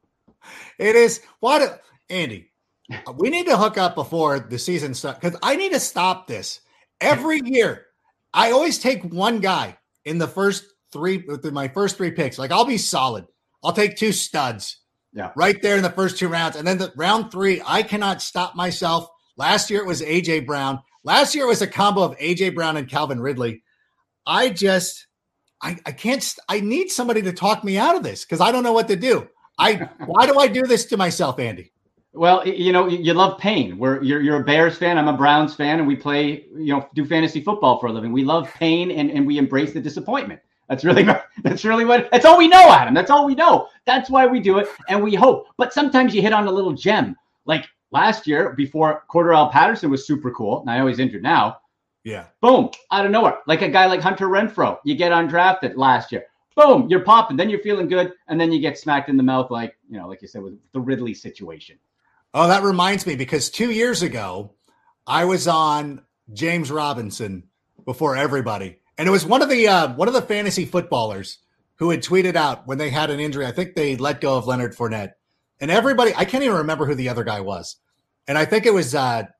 It is. Andy, we need to hook up before the season starts because I need to stop this. Every year, I always take one guy in the first 3 with my first 3 picks. Like, I'll be solid. I'll take 2 studs right there in the first 2 rounds. And then the round 3, I cannot stop myself. Last year it was A.J. Brown. Last year it was a combo of A.J. Brown and Calvin Ridley. I can't. I need somebody to talk me out of this because I don't know what to do. Why do I do this to myself, Andy? Well, you love pain. You're a Bears fan. I'm a Browns fan, and we play, do fantasy football for a living. We love pain, and we embrace the disappointment. That's really that's all we know, Adam. That's all we know. That's why we do it, and we hope. But sometimes you hit on a little gem. Like last year, before Cordarrelle Patterson was super cool, and I know he's injured now. Yeah. Boom, out of nowhere. Like a guy like Hunter Renfrow. You get undrafted last year. Boom, you're popping. Then you're feeling good, and then you get smacked in the mouth like you said with the Ridley situation. Oh, that reminds me, because 2 years ago, I was on James Robinson before everybody. And it was one of the fantasy footballers who had tweeted out when they had an injury. I think they let go of Leonard Fournette. And everybody, I can't even remember who the other guy was. And I think it was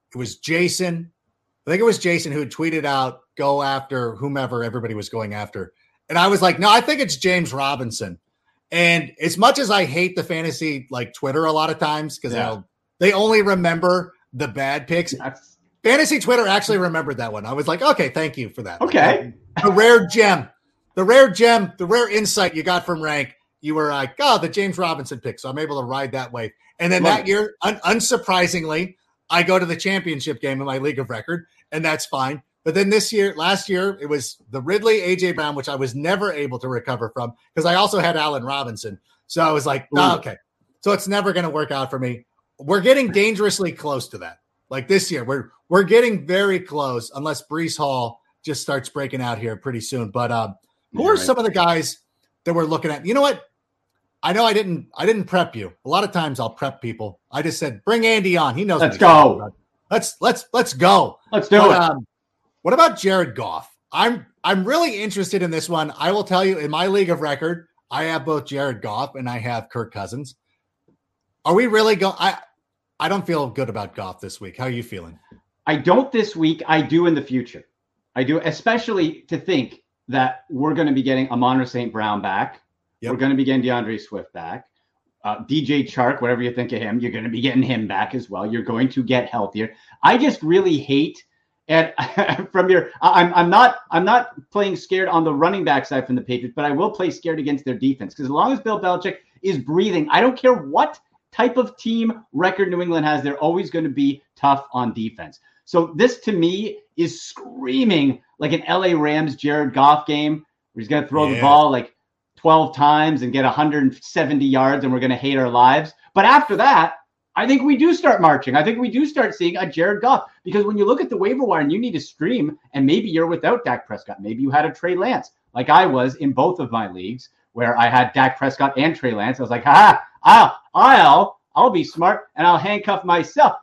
Jason. I think it was Jason who had tweeted out, go after whomever everybody was going after. And I was like, no, I think it's James Robinson. And as much as I hate the fantasy, like Twitter a lot of times, because they only remember the bad picks. Fantasy Twitter actually remembered that one. I was like, okay, thank you for that. Okay. The rare gem, the rare insight you got from Rank. You were like, oh, the James Robinson pick. So I'm able to ride that wave. And then that year, unsurprisingly, I go to the championship game in my league of record, and that's fine. But then last year, it was the Ridley, A.J. Brown, which I was never able to recover from because I also had Allen Robinson. So I was like, oh, okay. So it's never going to work out for me. We're getting dangerously close to that. Like this year, we're getting very close unless Breece Hall just starts breaking out here pretty soon. But who are some of the guys that we're looking at? You know what? I know I didn't prep you. A lot of times I'll prep people. I just said, bring Andy on. He knows. Let's go. Let's go. Let's do it. What about Jared Goff? I'm really interested in this one. I will tell you, in my league of record, I have both Jared Goff and I have Kirk Cousins. Are we really going? I don't feel good about Goff this week. How are you feeling? I don't this week. I do in the future. I do, especially to think that we're going to be getting Amon-Ra St. Brown back. Yep. We're going to be getting DeAndre Swift back. DJ Chark, whatever you think of him, you're going to be getting him back as well. You're going to get healthier. I just really hate, and I'm not playing scared on the running back side from the Patriots, but I will play scared against their defense because as long as Bill Belichick is breathing, I don't care what type of team record New England has, they're always going to be tough on defense. So this to me is screaming like an LA Rams Jared Goff game where he's going to throw the ball like 12 times and get 170 yards and we're going to hate our lives. But after that, I think we do start marching. I think we do start seeing a Jared Goff because when you look at the waiver wire and you need to stream and maybe you're without Dak Prescott, maybe you had a Trey Lance like I was in both of my leagues where I had Dak Prescott and Trey Lance. I was like, I'll be smart and I'll handcuff myself.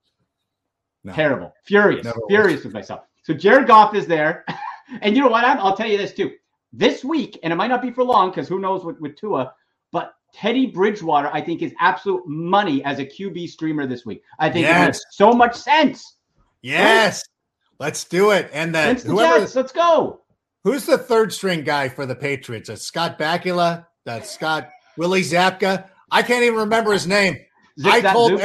No. Terrible. Furious with myself. So Jared Goff is there. And you know what? I'll tell you this too. This week, and it might not be for long because who knows with Tua, but Teddy Bridgewater, I think, is absolute money as a QB streamer this week. I think it makes so much sense. Yes. Right? Let's do it. And then let's go. Who's the third string guy for the Patriots? That's Scott Bakula. That's Scott Willie Zapka. I can't even remember his name. I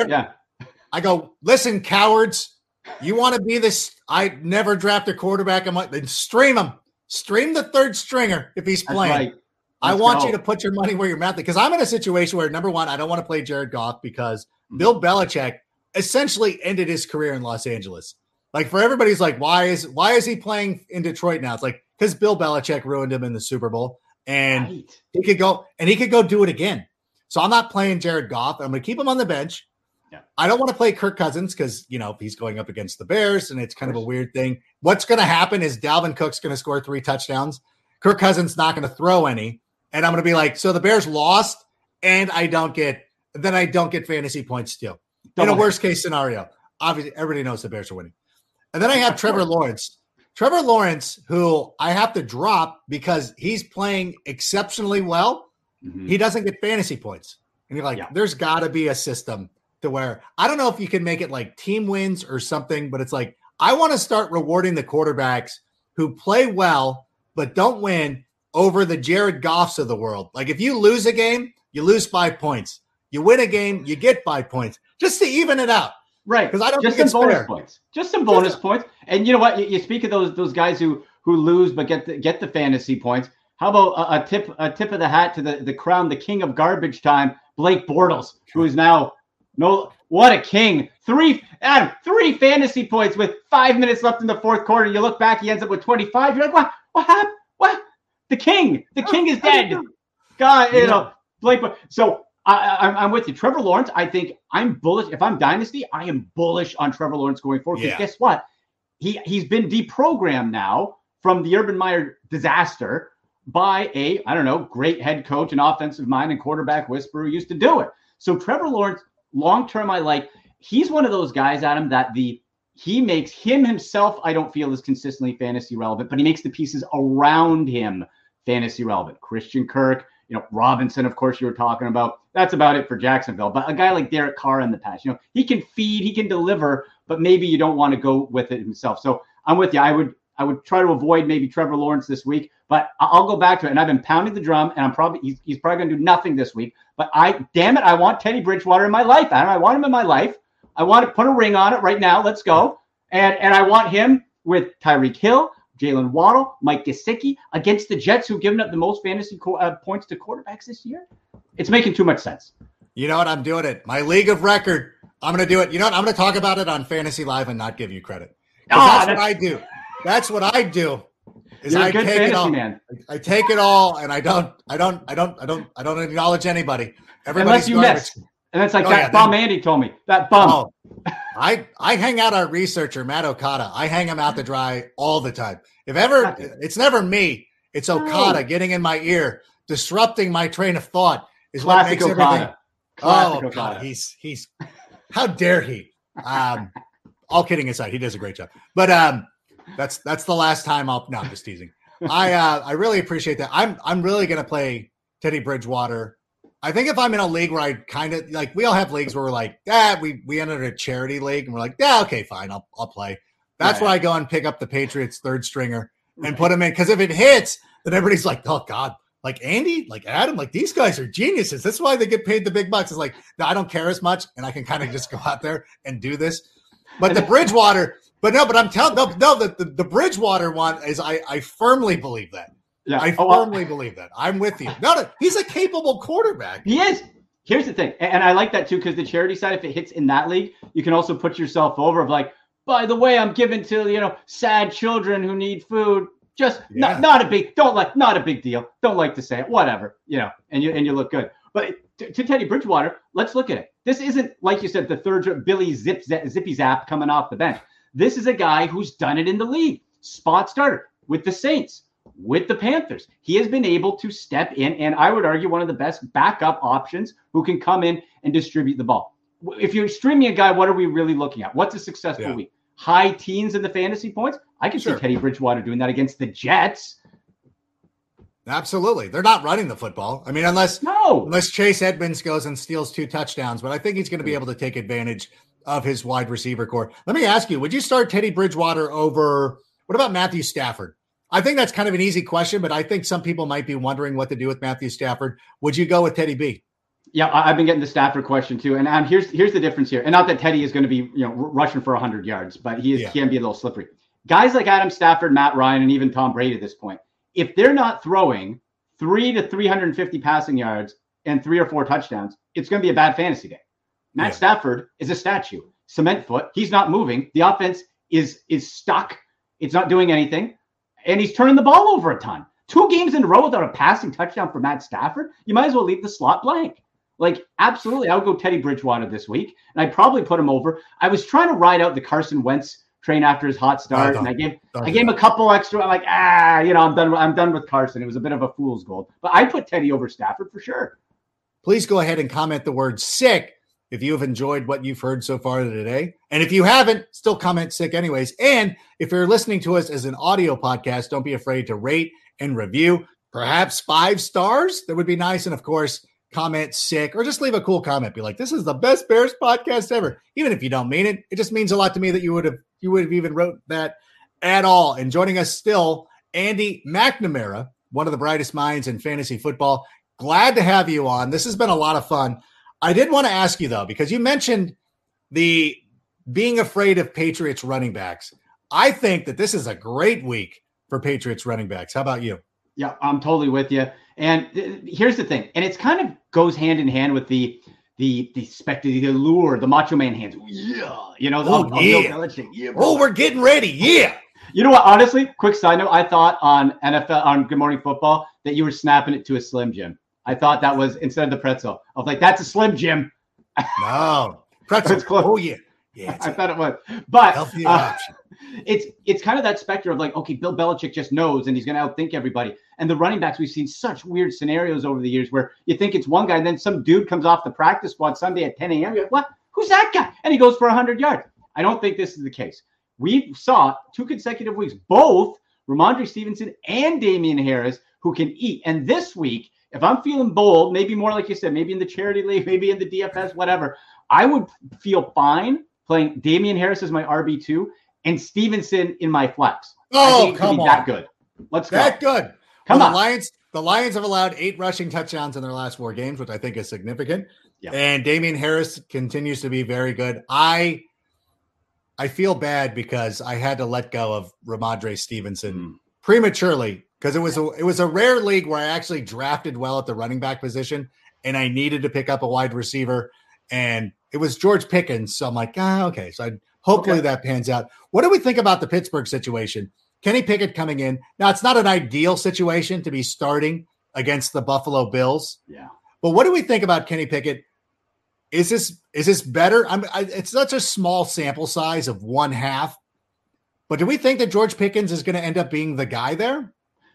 go, listen, cowards, you want to be this? I never draft a quarterback. I'm like, then stream him. Stream the third stringer if he's playing. Right. I want you to put your money where your mouth is. Because I'm in a situation where, number one, I don't want to play Jared Goff because Bill Belichick essentially ended his career in Los Angeles. Like for everybody's like, why is he playing in Detroit now? It's like because Bill Belichick ruined him in the Super Bowl, and he could go do it again. So I'm not playing Jared Goff. I'm going to keep him on the bench. Yeah. I don't want to play Kirk Cousins because, he's going up against the Bears and it's kind of a weird thing. What's going to happen is Dalvin Cook's going to score 3 touchdowns. Kirk Cousins not going to throw any. And I'm going to be like, so the Bears lost and I don't get fantasy points still. In a worst case scenario, obviously everybody knows the Bears are winning. And then I have Trevor Lawrence. Trevor Lawrence, who I have to drop because he's playing exceptionally well. Mm-hmm. He doesn't get fantasy points. And you're like, there's got to be a system to where I don't know if you can make it like team wins or something, but it's like I want to start rewarding the quarterbacks who play well but don't win over the Jared Goffs of the world. Like if you lose a game, you lose 5 points. You win a game, you get 5 points just to even it out. Right. Because I don't just think some it's bonus fair. points. Just some bonus points. And you know what? You speak of those guys who lose but get the fantasy points. How about a tip of the hat to the crown, the king of garbage time, Blake Bortles, who is now what a king. 3 fantasy points with 5 minutes left in the fourth quarter. You look back, he ends up with 25. You're like, what happened? What? The king is dead. God, Blake. So I'm with you. Trevor Lawrence, I think I'm bullish. If I'm dynasty, I am bullish on Trevor Lawrence going forward. Because guess what? He's been deprogrammed now from the Urban Meyer disaster by great head coach and offensive mind and quarterback whisperer who used to do it. So Trevor Lawrence, long-term, I like. He's one of those guys, Adam, that he makes himself, I don't feel is consistently fantasy relevant, but he makes the pieces around him fantasy relevant. Christian Kirk, Robinson, of course, you were talking about. That's about it for Jacksonville. But a guy like Derek Carr in the past, he can feed, he can deliver, but maybe you don't want to go with it himself. So I'm with you. I would try to avoid maybe Trevor Lawrence this week, but I'll go back to it. And I've been pounding the drum, and he's probably going to do nothing this week. But I want Teddy Bridgewater in my life, Adam. I want him in my life. I want to put a ring on it right now. Let's go. And I want him with Tyreek Hill, Jalen Waddle, Mike Gesicki against the Jets, who've given up the most fantasy points to quarterbacks this year. It's making too much sense. You know what? I'm doing it. My league of record. I'm going to do it. You know what? I'm going to talk about it on Fantasy Live and not give you credit. That's what I do. That's what I do. Is I take it all. Man. I take it all, and I don't acknowledge anybody. Unless you miss. And it's like bum Andy told me. That bum. Oh, I hang out our researcher, Matt Okada. I hang him out to dry all the time. If ever, it's never me. It's Okada getting in my ear, disrupting my train of thought. Is Classic what makes Okada. everything. Classic Okada. God, he's. How dare he? All kidding aside, he does a great job. But that's the last time I'll. No, I'm just teasing. I really appreciate that. I'm really gonna play Teddy Bridgewater. I think if I'm in a league where I kind of like, we all have leagues where we're like, we entered a charity league and we're like, okay, fine, I'll play. That's where I go and pick up the Patriots third stringer and put him in. Because if it hits, then everybody's like, oh God, like Andy, like Adam, like these guys are geniuses. That's why they get paid the big bucks. It's like, no, I don't care as much, and I can kind of just go out there and do this. But the Bridgewater, I'm telling the Bridgewater one is I firmly believe that. Yeah, I firmly believe that. I'm with you. No, he's a capable quarterback. He is. Here's the thing, and I like that too, because the charity side, if it hits in that league, you can also put yourself over of like, by the way, I'm giving to sad children who need food. Just not a big deal. Don't like to say it. Whatever, and you look good. But to Teddy Bridgewater, let's look at it. This isn't, like you said, the third Billy Zippy Zap coming off the bench. This is a guy who's done it in the league. Spot starter with the Saints, with the Panthers. He has been able to step in, and I would argue one of the best backup options who can come in and distribute the ball. If you're streaming a guy, what are we really looking at? What's a successful week? High teens in the fantasy points? I can see Teddy Bridgewater doing that against the Jets. Absolutely. They're not running the football. I mean, unless Chase Edmonds goes and steals 2 touchdowns, but I think he's going to be able to take advantage of his wide receiver core. Let me ask you, would you start Teddy Bridgewater over, what about Matthew Stafford? I think that's kind of an easy question, but I think some people might be wondering what to do with Matthew Stafford. Would you go with Teddy B? Yeah, I've been getting the Stafford question too. And here's the difference here. And not that Teddy is going to be, rushing for 100 yards, but he can be a little slippery. Guys like Adam Stafford, Matt Ryan, and even Tom Brady at this point, if they're not throwing 300 to 350 passing yards and 3 or 4 touchdowns, it's going to be a bad fantasy day. Matt Stafford is a statue, cement foot. He's not moving. The offense is stuck. It's not doing anything. And he's turning the ball over a ton. 2 games in a row without a passing touchdown for Matt Stafford. You might as well leave the slot blank. Like, absolutely. I would go Teddy Bridgewater this week, and I'd probably put him over. I was trying to ride out the Carson Wentz train after his hot start, and I gave him a couple extra. I'm like, I'm done with Carson. It was a bit of a fool's gold. But I put Teddy over Stafford for sure. Please go ahead and comment the word sick if you have enjoyed what you've heard so far today. And if you haven't, still comment sick anyways. And if you're listening to us as an audio podcast, don't be afraid to rate and review. Perhaps 5 stars. That would be nice. And of course, comment sick or just leave a cool comment. Be like, this is the best Bears podcast ever. Even if you don't mean it, it just means a lot to me that you would have even wrote that at all. And joining us still, Andy McNamara, one of the brightest minds in fantasy football. Glad to have you on. This has been a lot of fun. I did want to ask you, though, because you mentioned the being afraid of Patriots running backs. I think that this is a great week for Patriots running backs. How about you? Yeah, I'm totally with you. And here's the thing, and it's kind of goes hand in hand with the spectacle, the allure, the Macho Man hands. Yeah, Bill Belichick. Yeah, oh, we're getting ready. Yeah. You know what? Honestly, quick side note, I thought on Good Morning Football that you were snapping it to a Slim Jim. I thought that was instead of the pretzel. I was like, that's a Slim Jim. No, pretzel. Oh yeah, yeah. I thought it was, but healthier option. It's kind of that specter of like, okay, Bill Belichick just knows and he's going to outthink everybody. And the running backs, we've seen such weird scenarios over the years where you think it's one guy and then some dude comes off the practice squad Sunday at 10 a.m. You're like, what? Who's that guy? And he goes for 100 yards. I don't think this is the case. We saw 2 consecutive weeks, both Ramondre Stevenson and Damian Harris, who can eat. And this week, if I'm feeling bold, maybe more like you said, maybe in the charity league, maybe in the DFS, whatever, I would feel fine playing Damian Harris as my RB2 and Stevenson in my flex. Oh, come on. That good. Let's go. That good. Come on. The Lions have allowed 8 rushing touchdowns in their last 4 games, which I think is significant. Yeah. And Damian Harris continues to be very good. I feel bad because I had to let go of Ramondre Stevenson prematurely because it was a rare league where I actually drafted well at the running back position and I needed to pick up a wide receiver and it was George Pickens. So I'm like, okay. So hopefully that pans out. What do we think about the Pittsburgh situation? Kenny Pickett coming in. Now, it's not an ideal situation to be starting against the Buffalo Bills. Yeah. But what do we think about Kenny Pickett? Is this better? It's such a small sample size of 1/2. But do we think that George Pickens is going to end up being the guy there?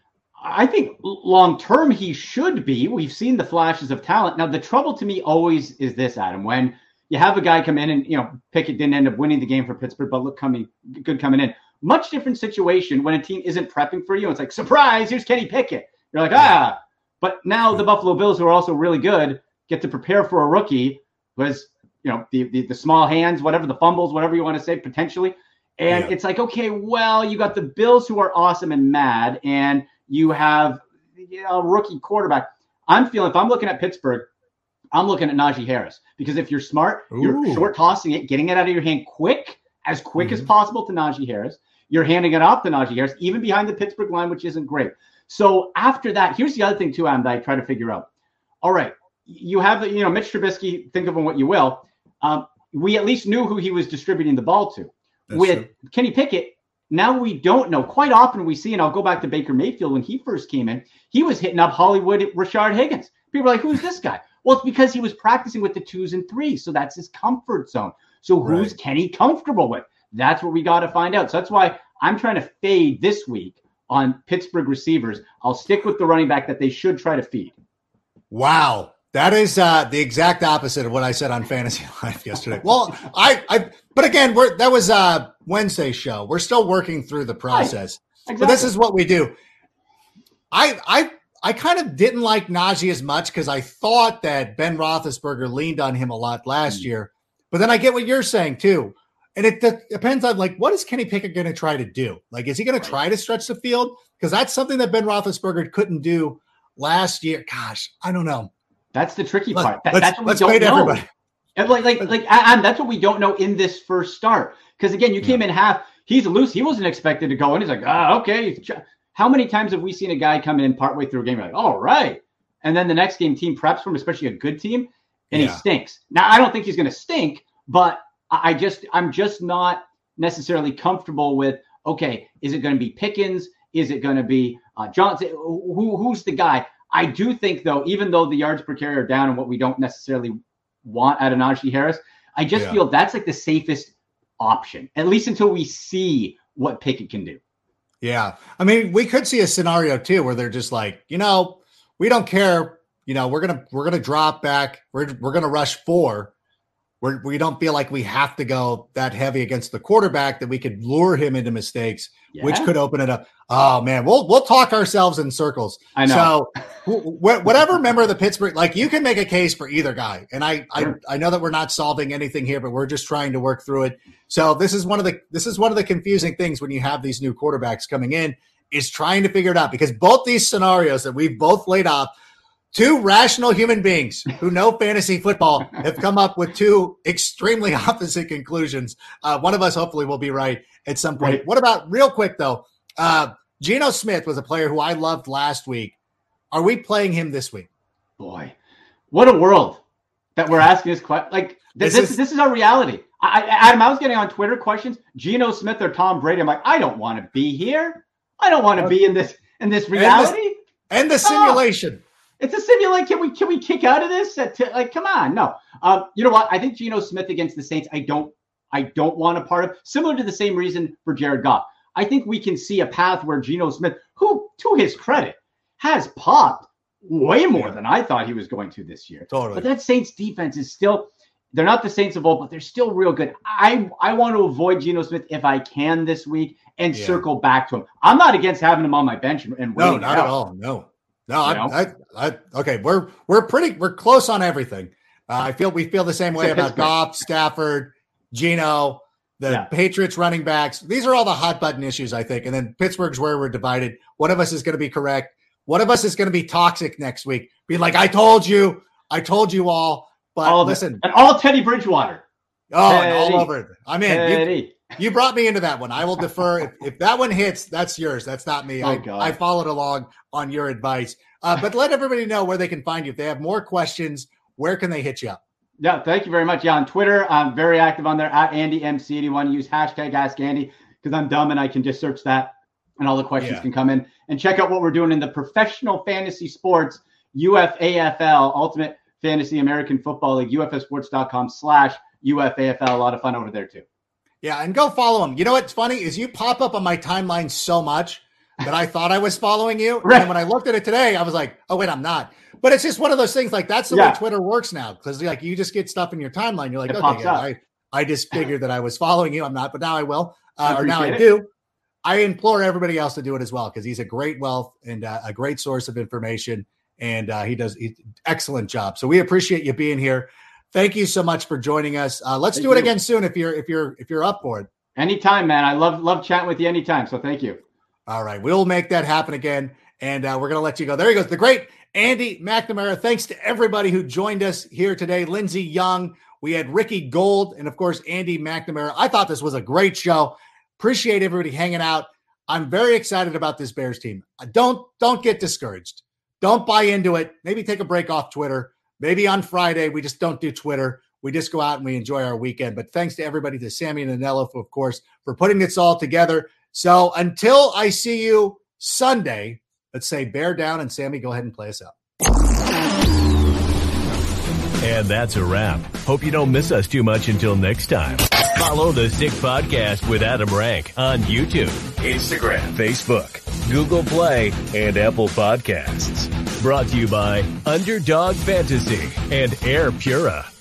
I think long-term he should be. We've seen the flashes of talent. Now, the trouble to me always is this, Adam, when you have a guy come in and, Pickett didn't end up winning the game for Pittsburgh, but look coming in. Much different situation when a team isn't prepping for you. It's like, surprise, here's Kenny Pickett. You're like, But now the Buffalo Bills, who are also really good, get to prepare for a rookie who has, the small hands, whatever, the fumbles, whatever you want to say, potentially. And it's like, okay, well, you got the Bills who are awesome and mad, and you have a rookie quarterback. I'm feeling, if I'm looking at Pittsburgh, I'm looking at Najee Harris. Because if you're smart, you're short tossing it, getting it out of your hand as quick as possible to Najee Harris. You're handing it off to Najee Harris, even behind the Pittsburgh line, which isn't great. So after that, here's the other thing too, Adam, that I try to figure out. All right, you have, Mitch Trubisky, think of him what you will. We at least knew who he was distributing the ball to. That's With true. Kenny Pickett, now we don't know. Quite often we see, and I'll go back to Baker Mayfield when he first came in, he was hitting up Hollywood Rashard Higgins. People are like, who's this guy? Well, it's because he was practicing with the 2s and 3s, so that's his comfort zone. So who's Kenny comfortable with? That's what we got to find out. So that's why I'm trying to fade this week on Pittsburgh receivers. I'll stick with the running back that they should try to feed. Wow. That is the exact opposite of what I said on Fantasy Life yesterday. Well, but again, that was Wednesday's show. We're still working through the process. Right. Exactly. But this is what we do. I kind of didn't like Najee as much because I thought that Ben Roethlisberger leaned on him a lot last year. But then I get what you're saying too. And it depends on, like, what is Kenny Pickett going to try to do? Like, is he going to try to stretch the field? Because that's something that Ben Roethlisberger couldn't do last year. Gosh, I don't know. That's the tricky part. That's what we don't know. Everybody. That's what we don't know in this first start. Because, again, you came in half. He's loose. He wasn't expected to go in. He's like, okay. How many times have we seen a guy come in partway through a game? You're like, all right. And then the next game, team preps for him, especially a good team, and he stinks. Now, I don't think he's going to stink, but I'm just not necessarily comfortable with, okay, is it going to be Pickens? Is it going to be Johnson? Who's the guy? I do think, though, even though the yards per carry are down and what we don't necessarily want out of Najee Harris, I just feel that's like the safest option, at least until we see what Pickett can do. Yeah. I mean, we could see a scenario, too, where they're just like, we don't care. We're going to drop back. We're going to rush 4. We don't feel like we have to go that heavy against the quarterback, that we could lure him into mistakes, which could open it up. Oh man, we'll talk ourselves in circles. I know. So whatever member of the Pittsburgh, like, you can make a case for either guy. And I know that we're not solving anything here, but we're just trying to work through it. So this is one of the confusing things when you have these new quarterbacks coming in, is trying to figure it out, because both these scenarios that we've both laid out, Two rational human beings who know fantasy football have come up with two extremely opposite conclusions. One of us hopefully will be right at some point. Right. What about, real quick though, Geno Smith was a player who I loved last week. Are we playing him this week? Boy, what a world that we're asking this question. Like this is our reality. Adam, I was getting on Twitter questions, Geno Smith or Tom Brady. I'm like, I don't want to be here. I don't want to be in this reality. And the simulation. It's a simulation. Can we kick out of this? Come on, no. You know what? I think Geno Smith against the Saints, I don't want a part of. Similar to the same reason for Jared Goff. I think we can see a path where Geno Smith, who to his credit has popped way more than I thought he was going to this year. Totally. But that Saints defense is still. They're not the Saints of old, but they're still real good. I want to avoid Geno Smith if I can this week and circle back to him. I'm not against having him on my bench and waiting. No, not at all. No. Okay. We're close on everything. We feel the same way about Goff, Stafford, Geno, the Patriots running backs. These are all the hot button issues, I think. And then Pittsburgh's where we're divided. One of us is going to be correct. One of us is going to be toxic next week. Be like, I told you all. But all listen, and all Teddy Bridgewater. Oh, and all over it. I'm in. You brought me into that one. I will defer. If that one hits, that's yours. That's not me. I followed along on your advice. But let everybody know where they can find you. If they have more questions, where can they hit you up? Yeah, thank you very much. Yeah, on Twitter, I'm very active on there at AndyMC81. Use hashtag AskAndy because I'm dumb and I can just search that and all the questions can come in. And check out what we're doing in the professional fantasy sports, UFAFL, Ultimate Fantasy American Football League, ufsports.com/UFAFL. A lot of fun over there too. Yeah, and go follow him. You know what's funny is you pop up on my timeline so much that I thought I was following you. Right. And when I looked at it today, I was like, oh, wait, I'm not. But it's just one of those things. Like, that's the way Twitter works now. Because like you just get stuff in your timeline. You're like, okay, I just figured that I was following you. I'm not, but now I will. Or now I do. I implore everybody else to do it as well because he's a great wealth and a great source of information. And he does an excellent job. So we appreciate you being here. Thank you so much for joining us. Let's do it again soon if you're up for it. Anytime, man. I love chatting with you anytime. So thank you. All right, we'll make that happen again, and we're gonna let you go. There he goes, the great Andy McNamara. Thanks to everybody who joined us here today. Lindsey Young, we had Ricky Gold, and of course Andy McNamara. I thought this was a great show. Appreciate everybody hanging out. I'm very excited about this Bears team. Don't get discouraged. Don't buy into it. Maybe take a break off Twitter. Maybe on Friday, we just don't do Twitter. We just go out and we enjoy our weekend. But thanks to everybody, to Sammy and Anello, of course, for putting this all together. So until I see you Sunday, let's say bear down. And Sammy, go ahead and play us out. And that's a wrap. Hope you don't miss us too much until next time. Follow the Sick Podcast with Adam Rank on YouTube, Instagram, Facebook, Google Play, and Apple Podcasts. Brought to you by Underdog Fantasy and Air Pura.